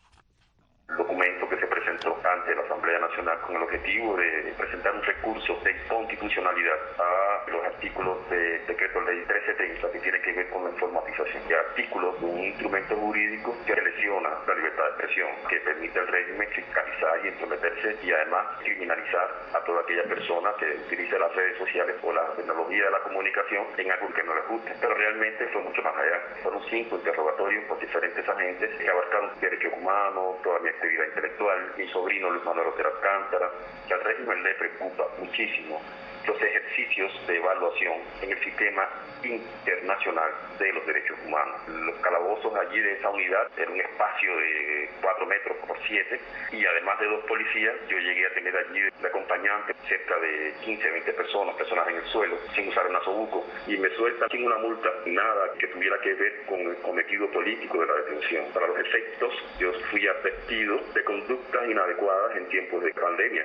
[SPEAKER 17] Documento que se presentó ante la Asamblea Nacional con el objetivo de presentar un recurso de constitucionalidad a los artículos del Decreto Ley trescientos setenta que tiene que ver con la informatización de artículos de un instrumento jurídico que lesiona la libertad de expresión, que permite al régimen fiscalizar y entrometerse y además criminalizar a toda aquella persona que utilice las redes sociales o la tecnología de la comunicación en algo que no le guste. Pero realmente fue mucho más allá. Fueron cinco interrogatorios por diferentes agentes que abarcaron derechos humanos, toda mi actividad intelectual, mi sobrino Luis Manuel Otero Alcántara, que al régimen le preocupa muchísimo los ejercicios de evaluación en el sistema internacional de los derechos humanos. Los calabozos allí de esa unidad eran un espacio de cuatro metros por siete y además de dos policías, yo llegué a tener allí de acompañante cerca de quince, veinte personas, personas en el suelo, sin usar un azobuco, y me sueltan sin una multa, nada que tuviera que ver con el cometido político de la detención. Para los efectos, yo fui advertido de conductas inadecuadas en tiempos de pandemia.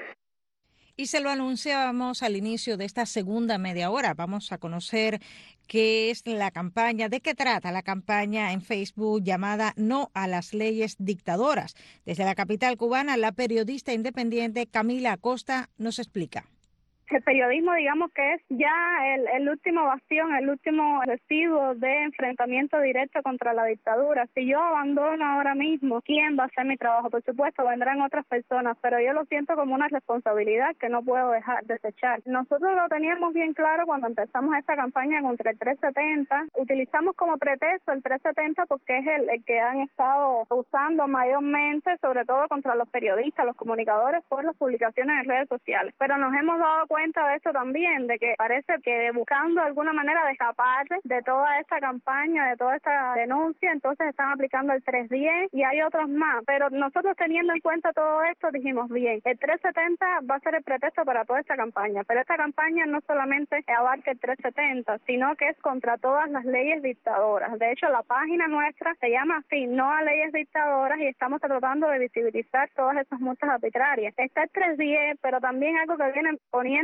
[SPEAKER 3] Y se lo anunciábamos al inicio de esta segunda media hora. Vamos a conocer qué es la campaña, de qué trata la campaña en Facebook llamada No a las leyes dictadoras. Desde la capital cubana, la periodista independiente Camila Acosta nos explica.
[SPEAKER 18] El periodismo, digamos que es ya el, el último bastión, el último residuo de enfrentamiento directo contra la dictadura. Si yo abandono ahora mismo, ¿quién va a hacer mi trabajo? Por supuesto, vendrán otras personas, pero yo lo siento como una responsabilidad que no puedo dejar desechar. Nosotros lo teníamos bien claro cuando empezamos esta campaña contra el trescientos setenta. Utilizamos como pretexto el trescientos setenta porque es el, el que han estado usando mayormente, sobre todo contra los periodistas, los comunicadores, por las publicaciones en redes sociales. Pero nos hemos dado cuenta cuenta de esto también, de que parece que buscando alguna manera de escapar de toda esta campaña, de toda esta denuncia, entonces están aplicando el trescientos diez y hay otros más. Pero nosotros teniendo en cuenta todo esto dijimos, bien, el trescientos setenta va a ser el pretexto para toda esta campaña, pero esta campaña no solamente abarca el trescientos setenta, sino que es contra todas las leyes dictadoras. De hecho, la página nuestra se llama así, No a leyes dictadoras, y estamos tratando de visibilizar todas esas multas arbitrarias. Está el trescientos diez, pero también algo que viene poniendo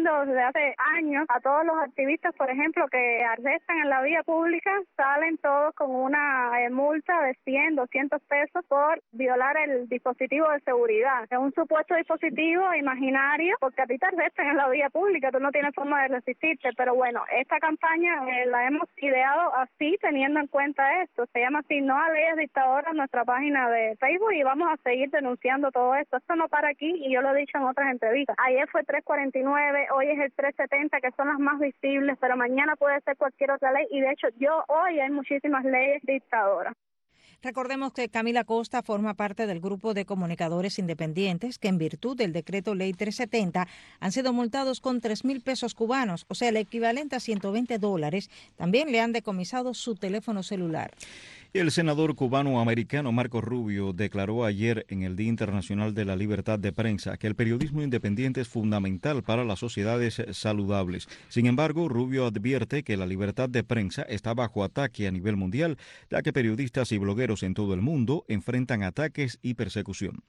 [SPEAKER 18] viendo desde hace años a todos los activistas, por ejemplo, que arrestan en la vía pública, salen todos con una eh, multa de cien, doscientos pesos por violar el dispositivo de seguridad. Es un supuesto dispositivo imaginario, porque a ti te arrestan en la vía pública, tú no tienes forma de resistirte, pero bueno, esta campaña eh, la hemos ideado así, teniendo en cuenta esto. Se llama así, No a Leyes Dictadoras, en nuestra página de Facebook, y vamos a seguir denunciando todo esto. Esto no para aquí, y yo lo he dicho en otras entrevistas. Ayer fue tres cuarenta y nueve, hoy es el tres setenta, que son las más visibles, pero mañana puede ser cualquier otra ley, y de hecho yo hoy hay muchísimas leyes dictadoras.
[SPEAKER 3] Recordemos que Camila Costa forma parte del grupo de comunicadores independientes que en virtud del decreto ley trescientos setenta han sido multados con tres mil pesos cubanos, o sea, el equivalente a ciento veinte dólares. También le han decomisado su teléfono celular.
[SPEAKER 4] El senador cubano-americano Marco Rubio declaró ayer en el Día Internacional de la Libertad de Prensa que el periodismo independiente es fundamental para las sociedades saludables. Sin embargo, Rubio advierte que la libertad de prensa está bajo ataque a nivel mundial, ya que periodistas y blogueros en todo el mundo enfrentan ataques y persecución.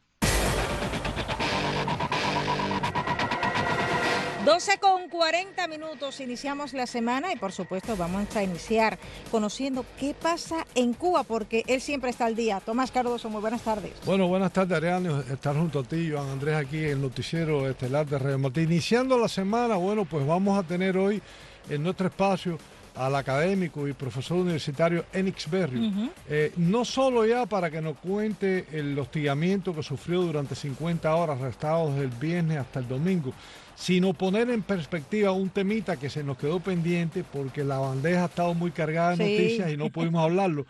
[SPEAKER 3] doce con cuarenta minutos, iniciamos la semana y por supuesto vamos a iniciar conociendo qué pasa en Cuba, porque él siempre está al día. Tomás Cardoso, muy buenas tardes.
[SPEAKER 19] Bueno, buenas tardes, Ariane, estar junto a ti, Joan Andrés, aquí en el noticiero estelar de Radio Martí. Iniciando la semana, bueno, pues vamos a tener hoy en nuestro espacio al académico y profesor universitario Enix Berrio, uh-huh. eh, no solo ya para que nos cuente el hostigamiento que sufrió durante cincuenta horas, arrestado desde el viernes hasta el domingo, sino poner en perspectiva un temita que se nos quedó pendiente porque la bandeja ha estado muy cargada de sí. noticias y no pudimos hablarlo.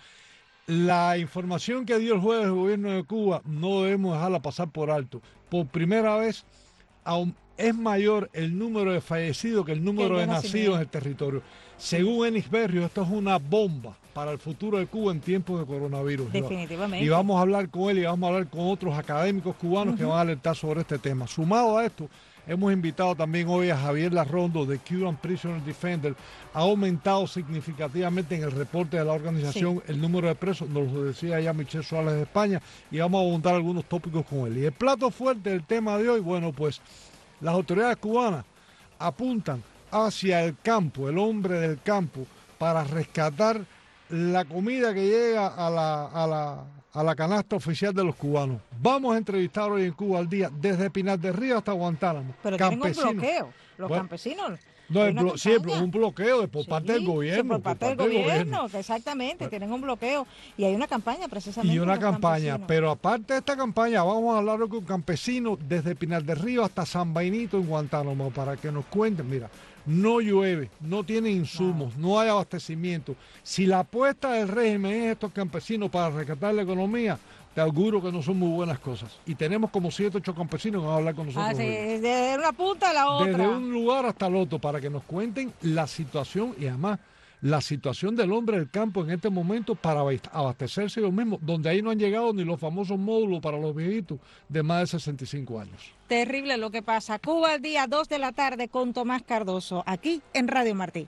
[SPEAKER 19] La información que dio el jueves el gobierno de Cuba no debemos dejarla pasar por alto. Por primera vez aún es mayor el número de fallecidos que el número de nacidos en el territorio. Según Enix Berrio, esto es una bomba para el futuro de Cuba en tiempos de coronavirus.
[SPEAKER 3] Definitivamente.
[SPEAKER 19] Y vamos a hablar con él y vamos a hablar con otros académicos cubanos uh-huh. que van a alertar sobre este tema. Sumado a esto, hemos invitado también hoy a Javier Larrondo de Cuban Prisoner Defender. Ha aumentado significativamente en el reporte de la organización sí. el número de presos, nos lo decía ya Michelle Suárez de España, y vamos a abundar algunos tópicos con él. Y el plato fuerte del tema de hoy, bueno, pues las autoridades cubanas apuntan hacia el campo, el hombre del campo, para rescatar la comida que llega a la, a la, a la canasta oficial de los cubanos. Vamos a entrevistar hoy en Cuba al Día, desde Pinar del Río hasta Guantánamo.
[SPEAKER 3] Pero tienen un bloqueo, los bueno, campesinos.
[SPEAKER 19] No, el blo- sí, un bloqueo de por sí, parte del gobierno.
[SPEAKER 3] Por parte, por parte del, del gobierno, gobierno. Exactamente, pero, tienen un bloqueo y hay una campaña precisamente.
[SPEAKER 19] Y una campaña, pero aparte de esta campaña, vamos a hablar con campesinos desde Pinar del Río hasta San Vainito en Guantánamo para que nos cuenten, mira, no llueve, no tienen insumos, no, no hay abastecimiento. Si la apuesta del régimen es estos campesinos para rescatar la economía, te auguro que no son muy buenas cosas. Y tenemos como siete, ocho campesinos que van a hablar con nosotros.
[SPEAKER 3] Ah, sí, desde una punta a la otra.
[SPEAKER 19] Desde un lugar hasta el otro, para que nos cuenten la situación y además la situación del hombre del campo en este momento para abastecerse ellos mismos, donde ahí no han llegado ni los famosos módulos para los viejitos de más de sesenta y cinco años.
[SPEAKER 3] Terrible lo que pasa. Cuba al Día, dos de la tarde con Tomás Cardoso, aquí en Radio Martí.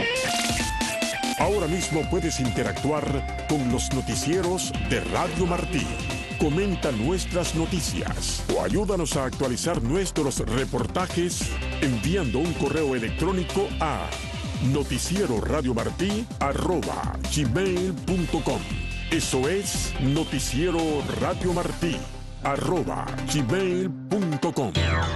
[SPEAKER 13] Ahora mismo puedes interactuar con los noticieros de Radio Martí. Comenta nuestras noticias o ayúdanos a actualizar nuestros reportajes enviando un correo electrónico a noticiero radio martí arroba gmail punto com. Eso es noticiero radio martí arroba gmail punto com.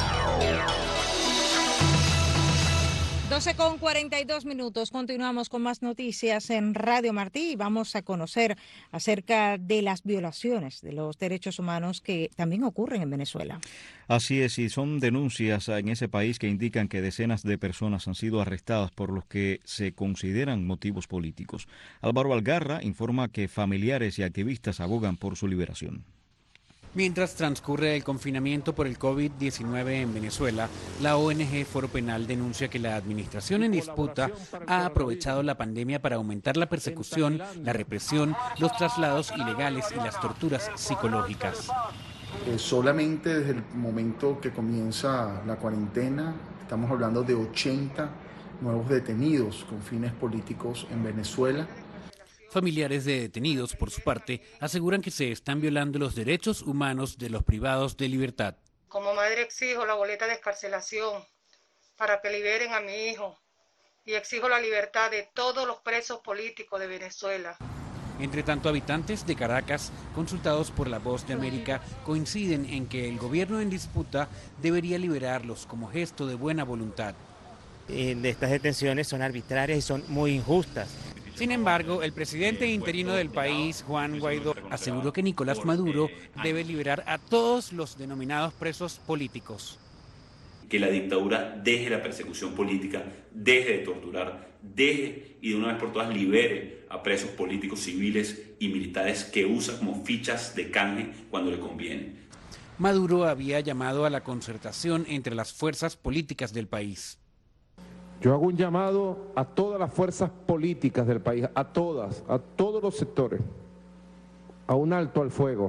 [SPEAKER 3] doce con cuarenta y dos minutos, continuamos con más noticias en Radio Martí y vamos a conocer acerca de las violaciones de los derechos humanos que también ocurren en Venezuela.
[SPEAKER 4] Así es, y son denuncias en ese país que indican que decenas de personas han sido arrestadas por los que se consideran motivos políticos. Álvaro Algarra informa que familiares y activistas abogan por su liberación.
[SPEAKER 20] Mientras transcurre el confinamiento por el COVID diecinueve en Venezuela, la O N G Foro Penal denuncia que la administración en disputa ha aprovechado la pandemia para aumentar la persecución, la represión, los traslados ilegales y las torturas psicológicas.
[SPEAKER 21] Eh, solamente desde el momento que comienza la cuarentena, estamos hablando de ochenta nuevos detenidos con fines políticos en Venezuela.
[SPEAKER 20] Familiares de detenidos, por su parte, aseguran que se están violando los derechos humanos de los privados de libertad.
[SPEAKER 22] Como madre exijo la boleta de excarcelación
[SPEAKER 2] para que liberen a mi hijo y exijo la libertad de todos los presos políticos de Venezuela.
[SPEAKER 20] Entre tanto, habitantes de Caracas, consultados por La Voz de América, coinciden en que el gobierno en disputa debería liberarlos como gesto de buena voluntad.
[SPEAKER 22] Eh, estas detenciones son arbitrarias y son muy injustas.
[SPEAKER 20] Sin embargo, el presidente interino del país, Juan Guaidó, aseguró que Nicolás Maduro debe liberar a todos los denominados presos políticos.
[SPEAKER 23] Que la dictadura deje la persecución política, deje de torturar, deje y de una vez por todas libere a presos políticos, civiles y militares que usa como fichas de canje cuando le conviene.
[SPEAKER 20] Maduro había llamado a la concertación entre las fuerzas políticas del país.
[SPEAKER 24] Yo hago un llamado a todas las fuerzas políticas del país, a todas, a todos los sectores, a un alto al fuego,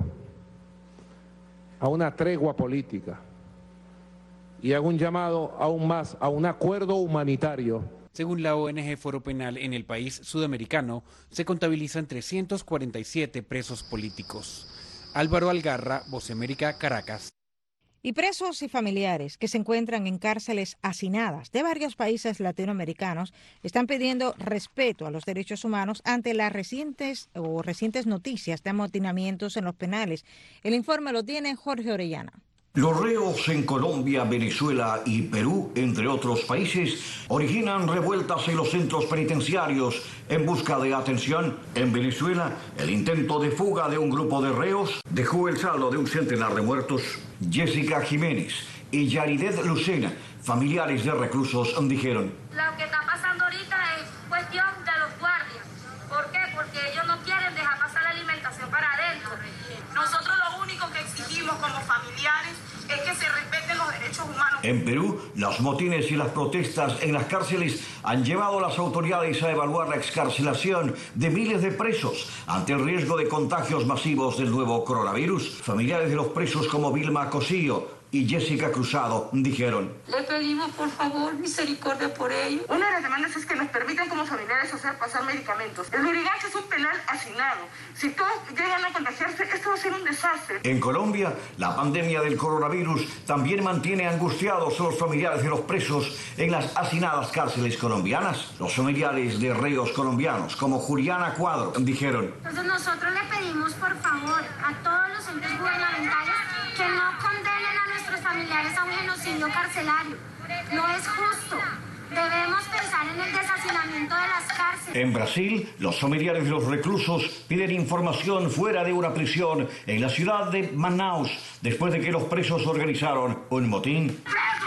[SPEAKER 24] a una tregua política y hago un llamado aún más a un acuerdo humanitario.
[SPEAKER 20] Según la O N G Foro Penal, en el país sudamericano se contabilizan trescientos cuarenta y siete presos políticos. Álvaro Algarra, Voz América, Caracas.
[SPEAKER 3] Y presos y familiares que se encuentran en cárceles hacinadas de varios países latinoamericanos están pidiendo respeto a los derechos humanos ante las recientes o recientes noticias de amotinamientos en los penales. El informe lo tiene Jorge Orellana.
[SPEAKER 1] Los reos en Colombia, Venezuela y Perú, entre otros países, originan revueltas en los centros penitenciarios en busca de atención. En Venezuela, el intento de fuga de un grupo de reos dejó el saldo de un centenar de muertos. Jessica Jiménez y Yaridet Lucena, familiares de reclusos, dijeron:
[SPEAKER 25] Lo que está pasando ahorita es cuestión de los guardias. ¿Por qué? Porque ellos no quieren dejar pasar la alimentación para adentro. Nosotros lo único que exigimos como familiares es que se respeten los derechos humanos.
[SPEAKER 1] En Perú, los motines y las protestas en las cárceles han llevado a las autoridades a evaluar la excarcelación de miles de presos ante el riesgo de contagios masivos del nuevo coronavirus. Familiares de los presos como Vilma Cosillo y Jessica Cruzado dijeron:
[SPEAKER 25] Le pedimos por favor misericordia por ellos.
[SPEAKER 2] Una de las demandas es que nos permitan como familiares hacer pasar medicamentos. El Lurigancho es un penal hacinado. Si todos llegan a contagiarse, esto va a ser un desastre.
[SPEAKER 1] En Colombia, la pandemia del coronavirus también mantiene angustiados a los familiares de los presos en las hacinadas cárceles colombianas. Los familiares de reos colombianos como Juliana Cuadro dijeron:
[SPEAKER 25] Entonces nosotros le pedimos por favor a todos los entes gubernamentales que no condenen a nuestros familiares a un genocidio carcelario. No es justo. Debemos pensar en el deshacinamiento de las cárceles.
[SPEAKER 1] En Brasil, los familiares de los reclusos piden información fuera de una prisión en la ciudad de Manaus, después de que los presos organizaron un motín.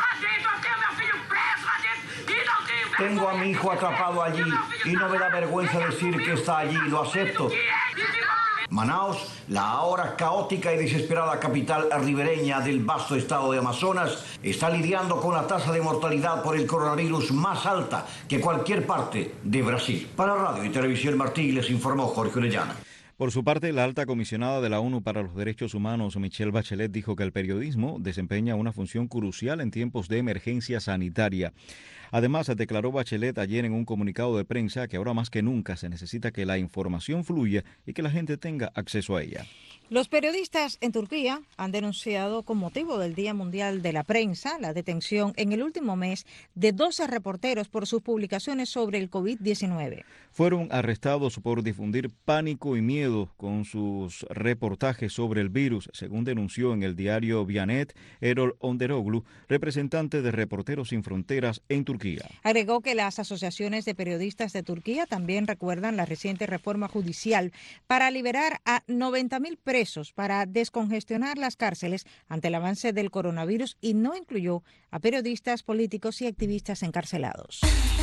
[SPEAKER 1] Tengo a mi hijo atrapado allí y no me da vergüenza decir que está allí, lo acepto. Manaus, la ahora caótica y desesperada capital ribereña del vasto estado de Amazonas, está lidiando con la tasa de mortalidad por el coronavirus más alta que cualquier parte de Brasil. Para Radio y Televisión Martí les informó Jorge Orellana.
[SPEAKER 4] Por su parte, la alta comisionada de la ONU para los Derechos Humanos, Michelle Bachelet, dijo que el periodismo desempeña una función crucial en tiempos de emergencia sanitaria. Además, declaró Bachelet ayer en un comunicado de prensa que ahora más que nunca se necesita que la información fluya y que la gente tenga acceso a ella.
[SPEAKER 3] Los periodistas en Turquía han denunciado con motivo del Día Mundial de la Prensa la detención en el último mes de doce reporteros por sus publicaciones sobre el COVID diecinueve.
[SPEAKER 4] Fueron arrestados por difundir pánico y miedo con sus reportajes sobre el virus, según denunció en el diario Bianet Erol Onderoglu, representante de Reporteros Sin Fronteras en Turquía.
[SPEAKER 3] Agregó que las asociaciones de periodistas de Turquía también recuerdan la reciente reforma judicial para liberar a noventa mil presos para descongestionar las cárceles ante el avance del coronavirus y no incluyó a periodistas, políticos y activistas encarcelados.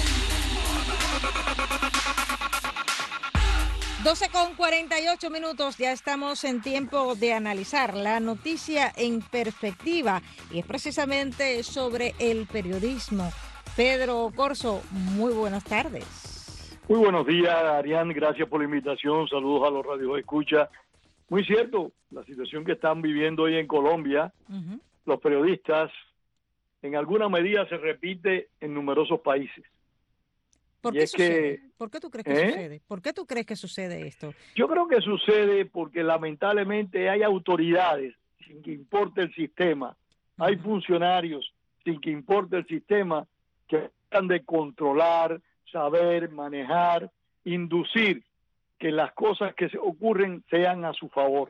[SPEAKER 3] doce con cuarenta y ocho minutos, ya estamos en tiempo de analizar la noticia en perspectiva y es precisamente sobre el periodismo. Pedro Corso, muy buenas tardes.
[SPEAKER 26] Muy buenos días, Arián, gracias por la invitación, saludos a los radioescuchas. Muy cierto, la situación que están viviendo hoy en Colombia, uh-huh. los periodistas, en alguna medida se repite en numerosos países.
[SPEAKER 3] ¿Por qué sucede? Que, ¿Por qué tú crees que ¿eh? sucede? ¿Por qué tú crees que sucede esto?
[SPEAKER 26] Yo creo que sucede porque lamentablemente hay autoridades, sin que importe el sistema, uh-huh. hay funcionarios, sin que importe el sistema, que tratan de controlar, saber, manejar, inducir que las cosas que se ocurren sean a su favor.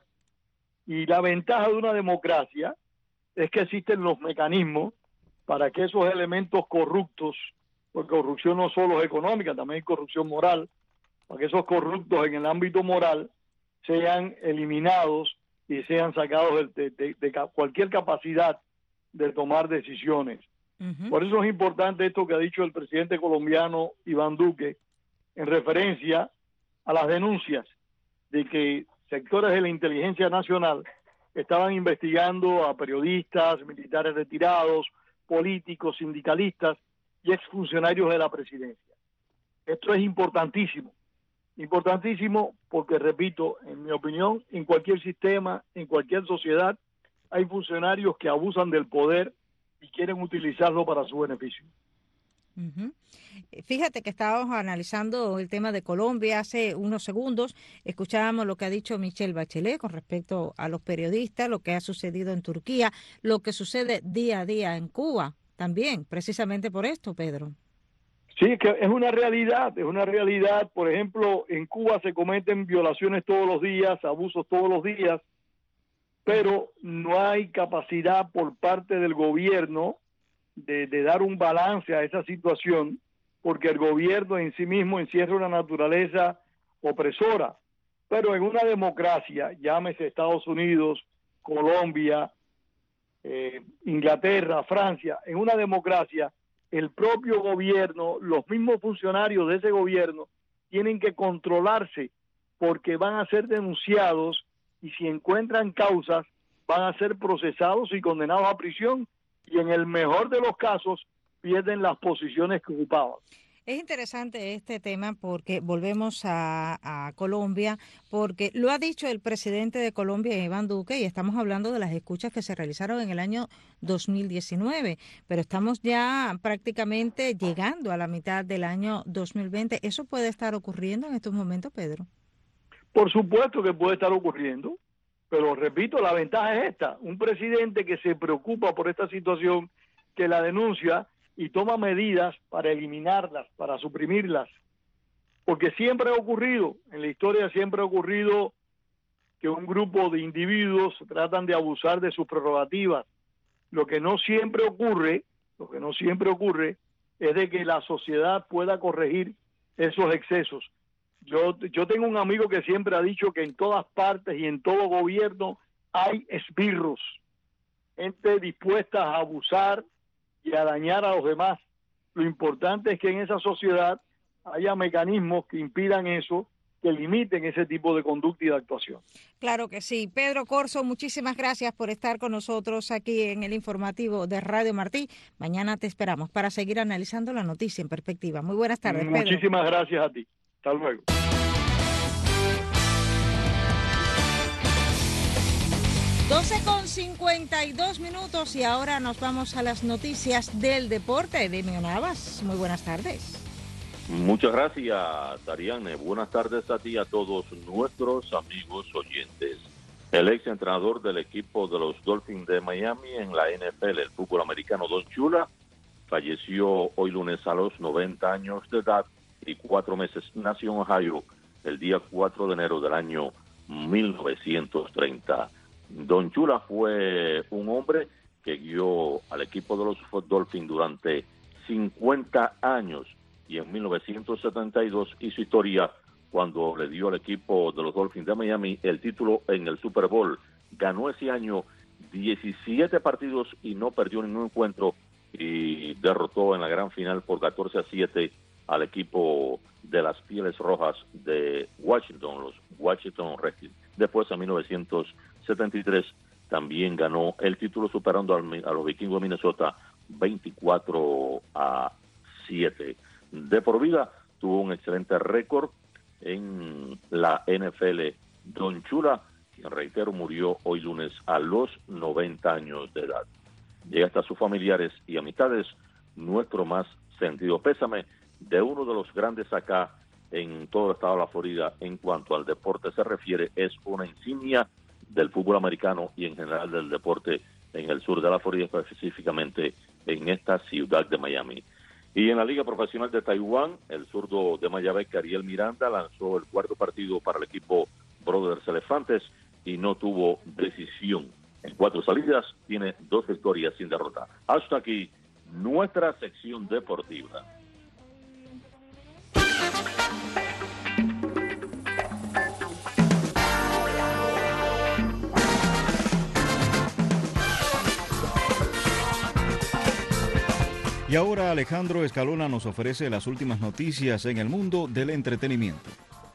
[SPEAKER 26] Y la ventaja de una democracia es que existen los mecanismos para que esos elementos corruptos, porque corrupción no solo es económica, también hay corrupción moral, para que esos corruptos en el ámbito moral sean eliminados y sean sacados de, de, de cualquier capacidad de tomar decisiones. Uh-huh. Por eso es importante esto que ha dicho el presidente colombiano Iván Duque en referencia a las denuncias de que sectores de la inteligencia nacional estaban investigando a periodistas, militares retirados, políticos, sindicalistas y exfuncionarios de la presidencia. Esto es importantísimo, importantísimo porque, repito, en mi opinión, en cualquier sistema, en cualquier sociedad, hay funcionarios que abusan del poder y quieren utilizarlo para su beneficio.
[SPEAKER 3] Uh-huh. Fíjate que estábamos analizando el tema de Colombia hace unos segundos, escuchábamos lo que ha dicho Michelle Bachelet con respecto a los periodistas, lo que ha sucedido en Turquía, lo que sucede día a día en Cuba también, precisamente por esto, Pedro.
[SPEAKER 26] Sí, que es una realidad, es una realidad. Por ejemplo, en Cuba se cometen violaciones todos los días, abusos todos los días, pero no hay capacidad por parte del gobierno De, de dar un balance a esa situación, porque el gobierno en sí mismo encierra una naturaleza opresora. Pero en una democracia, llámese Estados Unidos, Colombia, eh, Inglaterra, Francia, en una democracia, el propio gobierno, los mismos funcionarios de ese gobierno, tienen que controlarse, porque van a ser denunciados y si encuentran causas, van a ser procesados y condenados a prisión, y en el mejor de los casos pierden las posiciones que ocupaban.
[SPEAKER 3] Es interesante este tema porque volvemos a, a Colombia, porque lo ha dicho el presidente de Colombia, Iván Duque, y estamos hablando de las escuchas que se realizaron en el año dos mil diecinueve, pero estamos ya prácticamente llegando a la mitad del año dos mil veinte. ¿Eso puede estar ocurriendo en estos momentos, Pedro?
[SPEAKER 26] Por supuesto que puede estar ocurriendo. Pero repito, la ventaja es esta, un presidente que se preocupa por esta situación, que la denuncia y toma medidas para eliminarlas, para suprimirlas, porque siempre ha ocurrido, en la historia siempre ha ocurrido que un grupo de individuos tratan de abusar de sus prerrogativas. Lo que no siempre ocurre, lo que no siempre ocurre es de que la sociedad pueda corregir esos excesos. Yo, yo tengo un amigo que siempre ha dicho que en todas partes y en todo gobierno hay esbirros, gente dispuesta a abusar y a dañar a los demás. Lo importante es que en esa sociedad haya mecanismos que impidan eso, que limiten ese tipo de conducta y de actuación.
[SPEAKER 3] Claro que sí. Pedro Corzo, muchísimas gracias por estar con nosotros aquí en el informativo de Radio Martí. Mañana te esperamos para seguir analizando la noticia en perspectiva. Muy buenas tardes, Pedro.
[SPEAKER 26] Muchísimas gracias a ti. Hasta luego.
[SPEAKER 3] doce con cincuenta y dos minutos y ahora nos vamos a las noticias del deporte. Demio Navas, muy buenas tardes.
[SPEAKER 5] Muchas gracias, Ariane. Buenas tardes a ti y a todos nuestros amigos oyentes. El ex entrenador del equipo de los Dolphins de Miami en la N F L, el fútbol americano, Don Shula, falleció hoy lunes a los noventa años de edad y cuatro meses. Nació en Ohio el día cuatro de enero del año mil novecientos treinta. Don Shula fue un hombre que guió al equipo de los Dolphins durante cincuenta años y en mil novecientos setenta y dos hizo historia cuando le dio al equipo de los Dolphins de Miami el título en el Super Bowl. Ganó ese año diecisiete partidos y no perdió ningún encuentro y derrotó en la gran final por catorce a siete al equipo de las Pieles Rojas de Washington, los Washington Redskins. Después, en mil novecientos setenta y tres, también ganó el título superando al, a los Vikingos de Minnesota veinticuatro a siete. De por vida tuvo un excelente récord en la N F L. Don Shula, quien reitero murió hoy lunes a los noventa años de edad. Llega hasta sus familiares y amistades nuestro más sentido pésame de uno de los grandes acá en todo el estado de la Florida en cuanto al deporte se refiere. Es una insignia del fútbol americano y en general del deporte en el sur de la Florida, específicamente en esta ciudad de Miami. Y en la Liga Profesional de Taiwán, el zurdo de Mayabeque, Ariel Miranda, lanzó el cuarto partido para el equipo Brothers Elefantes y no tuvo decisión. En cuatro salidas tiene dos victorias sin derrota. Hasta aquí nuestra sección deportiva.
[SPEAKER 4] Y ahora Alejandro Escalona nos ofrece las últimas noticias en el mundo del entretenimiento.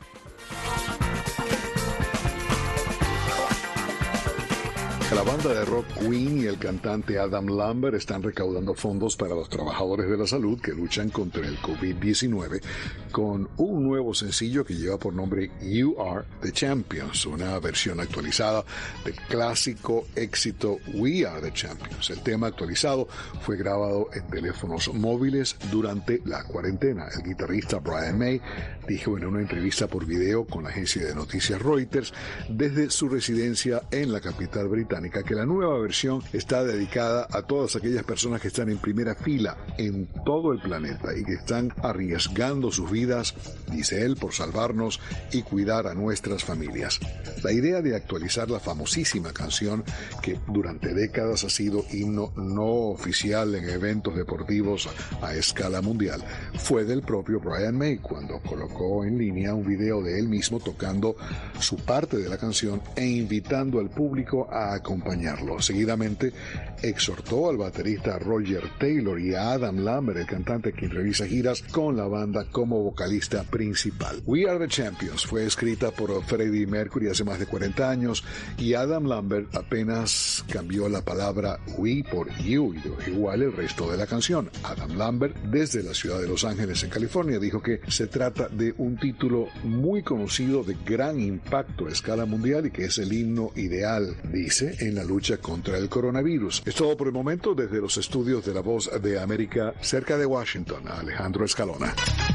[SPEAKER 7] La banda de rock Queen y el cantante Adam Lambert están recaudando fondos para los trabajadores de la salud que luchan contra el COVID diecinueve con un nuevo sencillo que lleva por nombre You Are the Champions, una versión actualizada del clásico éxito We Are the Champions. El tema actualizado fue grabado en teléfonos móviles durante la cuarentena. El guitarrista Brian May dijo en una entrevista por video con la agencia de noticias Reuters desde su residencia en la capital británica que la nueva versión está dedicada a todas aquellas personas que están en primera fila en todo el planeta y que están arriesgando sus vidas, dice él, por salvarnos y cuidar a nuestras familias. La idea de actualizar la famosísima canción que durante décadas ha sido himno no oficial en eventos deportivos a escala mundial fue del propio Brian May cuando colocó en línea un video de él mismo tocando su parte de la canción e invitando al público a acompañarlo. Seguidamente exhortó al baterista Roger Taylor y a Adam Lambert, el cantante quien realiza giras con la banda como vocalista principal. We Are the Champions fue escrita por Freddie Mercury hace más de cuarenta años y Adam Lambert apenas cambió la palabra we por you y igual el resto de la canción. Adam Lambert, desde la ciudad de Los Ángeles en California, dijo que se trata de un título muy conocido de gran impacto a escala mundial y que es el himno ideal, dice, en la lucha contra el coronavirus. Es todo por el momento desde los estudios de La Voz de América, cerca de Washington. Alejandro Escalona.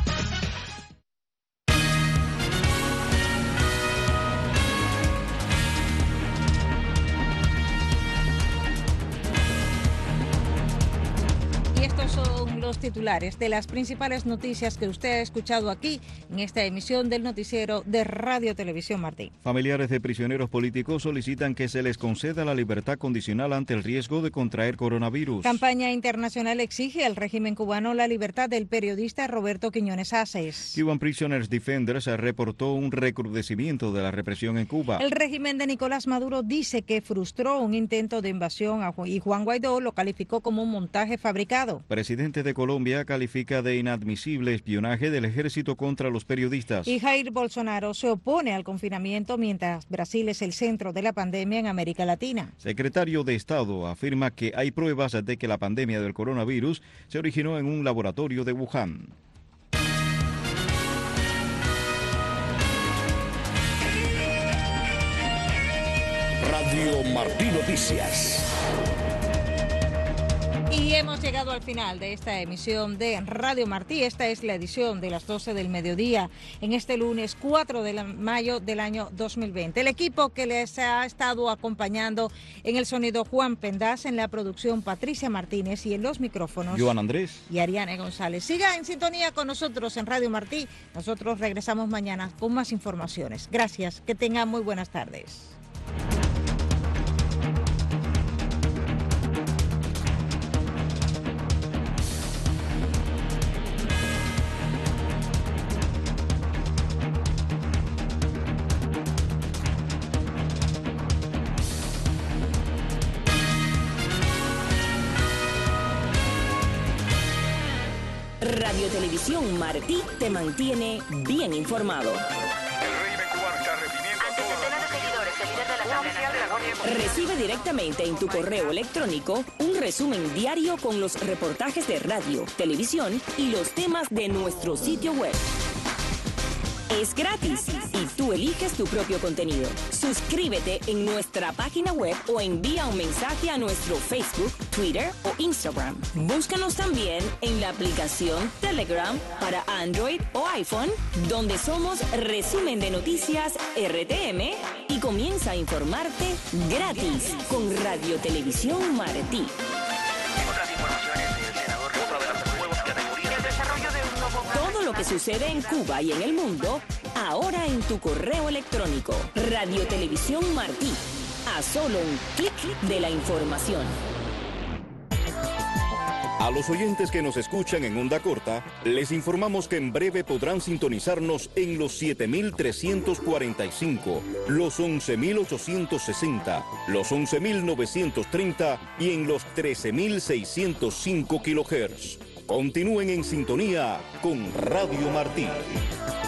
[SPEAKER 3] Los titulares de las principales noticias que usted ha escuchado aquí en esta emisión del noticiero de Radio Televisión Martí.
[SPEAKER 4] Familiares de prisioneros políticos solicitan que se les conceda la libertad condicional ante el riesgo de contraer coronavirus.
[SPEAKER 3] Campaña internacional exige al régimen cubano la libertad del periodista Roberto Quiñones Aces.
[SPEAKER 4] Cuban Prisoners Defenders reportó un recrudecimiento de la represión en Cuba.
[SPEAKER 3] El régimen de Nicolás Maduro dice que frustró un intento de invasión y Juan Guaidó lo calificó como un montaje fabricado.
[SPEAKER 4] Presidente de Colombia califica de inadmisible espionaje del ejército contra los periodistas.
[SPEAKER 3] Y Jair Bolsonaro se opone al confinamiento mientras Brasil es el centro de la pandemia en América Latina.
[SPEAKER 4] Secretario de Estado afirma que hay pruebas de que la pandemia del coronavirus se originó en un laboratorio de Wuhan.
[SPEAKER 6] Radio Martí Noticias.
[SPEAKER 3] Y hemos llegado al final de esta emisión de Radio Martí. Esta es la edición de las doce del mediodía en este lunes cuatro de mayo del año dos mil veinte. El equipo que les ha estado acompañando en el sonido, Juan Pendaz, en la producción Patricia Martínez y en los micrófonos
[SPEAKER 4] Joan Andrés
[SPEAKER 3] y Ariane González. Siga en sintonía con nosotros en Radio Martí. Nosotros regresamos mañana con más informaciones. Gracias, que tengan muy buenas tardes.
[SPEAKER 8] Radio Televisión Martí te mantiene bien informado. Recibe directamente en tu correo electrónico un resumen diario con los reportajes de radio, televisión y los temas de nuestro sitio web. Es gratis y tú eliges tu propio contenido. Suscríbete en nuestra página web o envía un mensaje a nuestro Facebook, Twitter o Instagram. Búscanos también en la aplicación Telegram para Android o iPhone, donde somos Resumen de Noticias R T M y comienza a informarte gratis con Radio Televisión Martí.
[SPEAKER 9] Otras informaciones del senador Rosa de los Nuevos categorías
[SPEAKER 8] lo que sucede en Cuba y en el mundo, ahora en tu correo electrónico. Radio Televisión Martí. A solo un clic de la información.
[SPEAKER 9] A los oyentes que nos escuchan en onda corta, les informamos que en breve podrán sintonizarnos en los siete mil trescientos cuarenta y cinco, los once mil ochocientos sesenta, los once mil novecientos treinta y en los trece mil seiscientos cinco kilohertz. Continúen en sintonía con Radio Martí.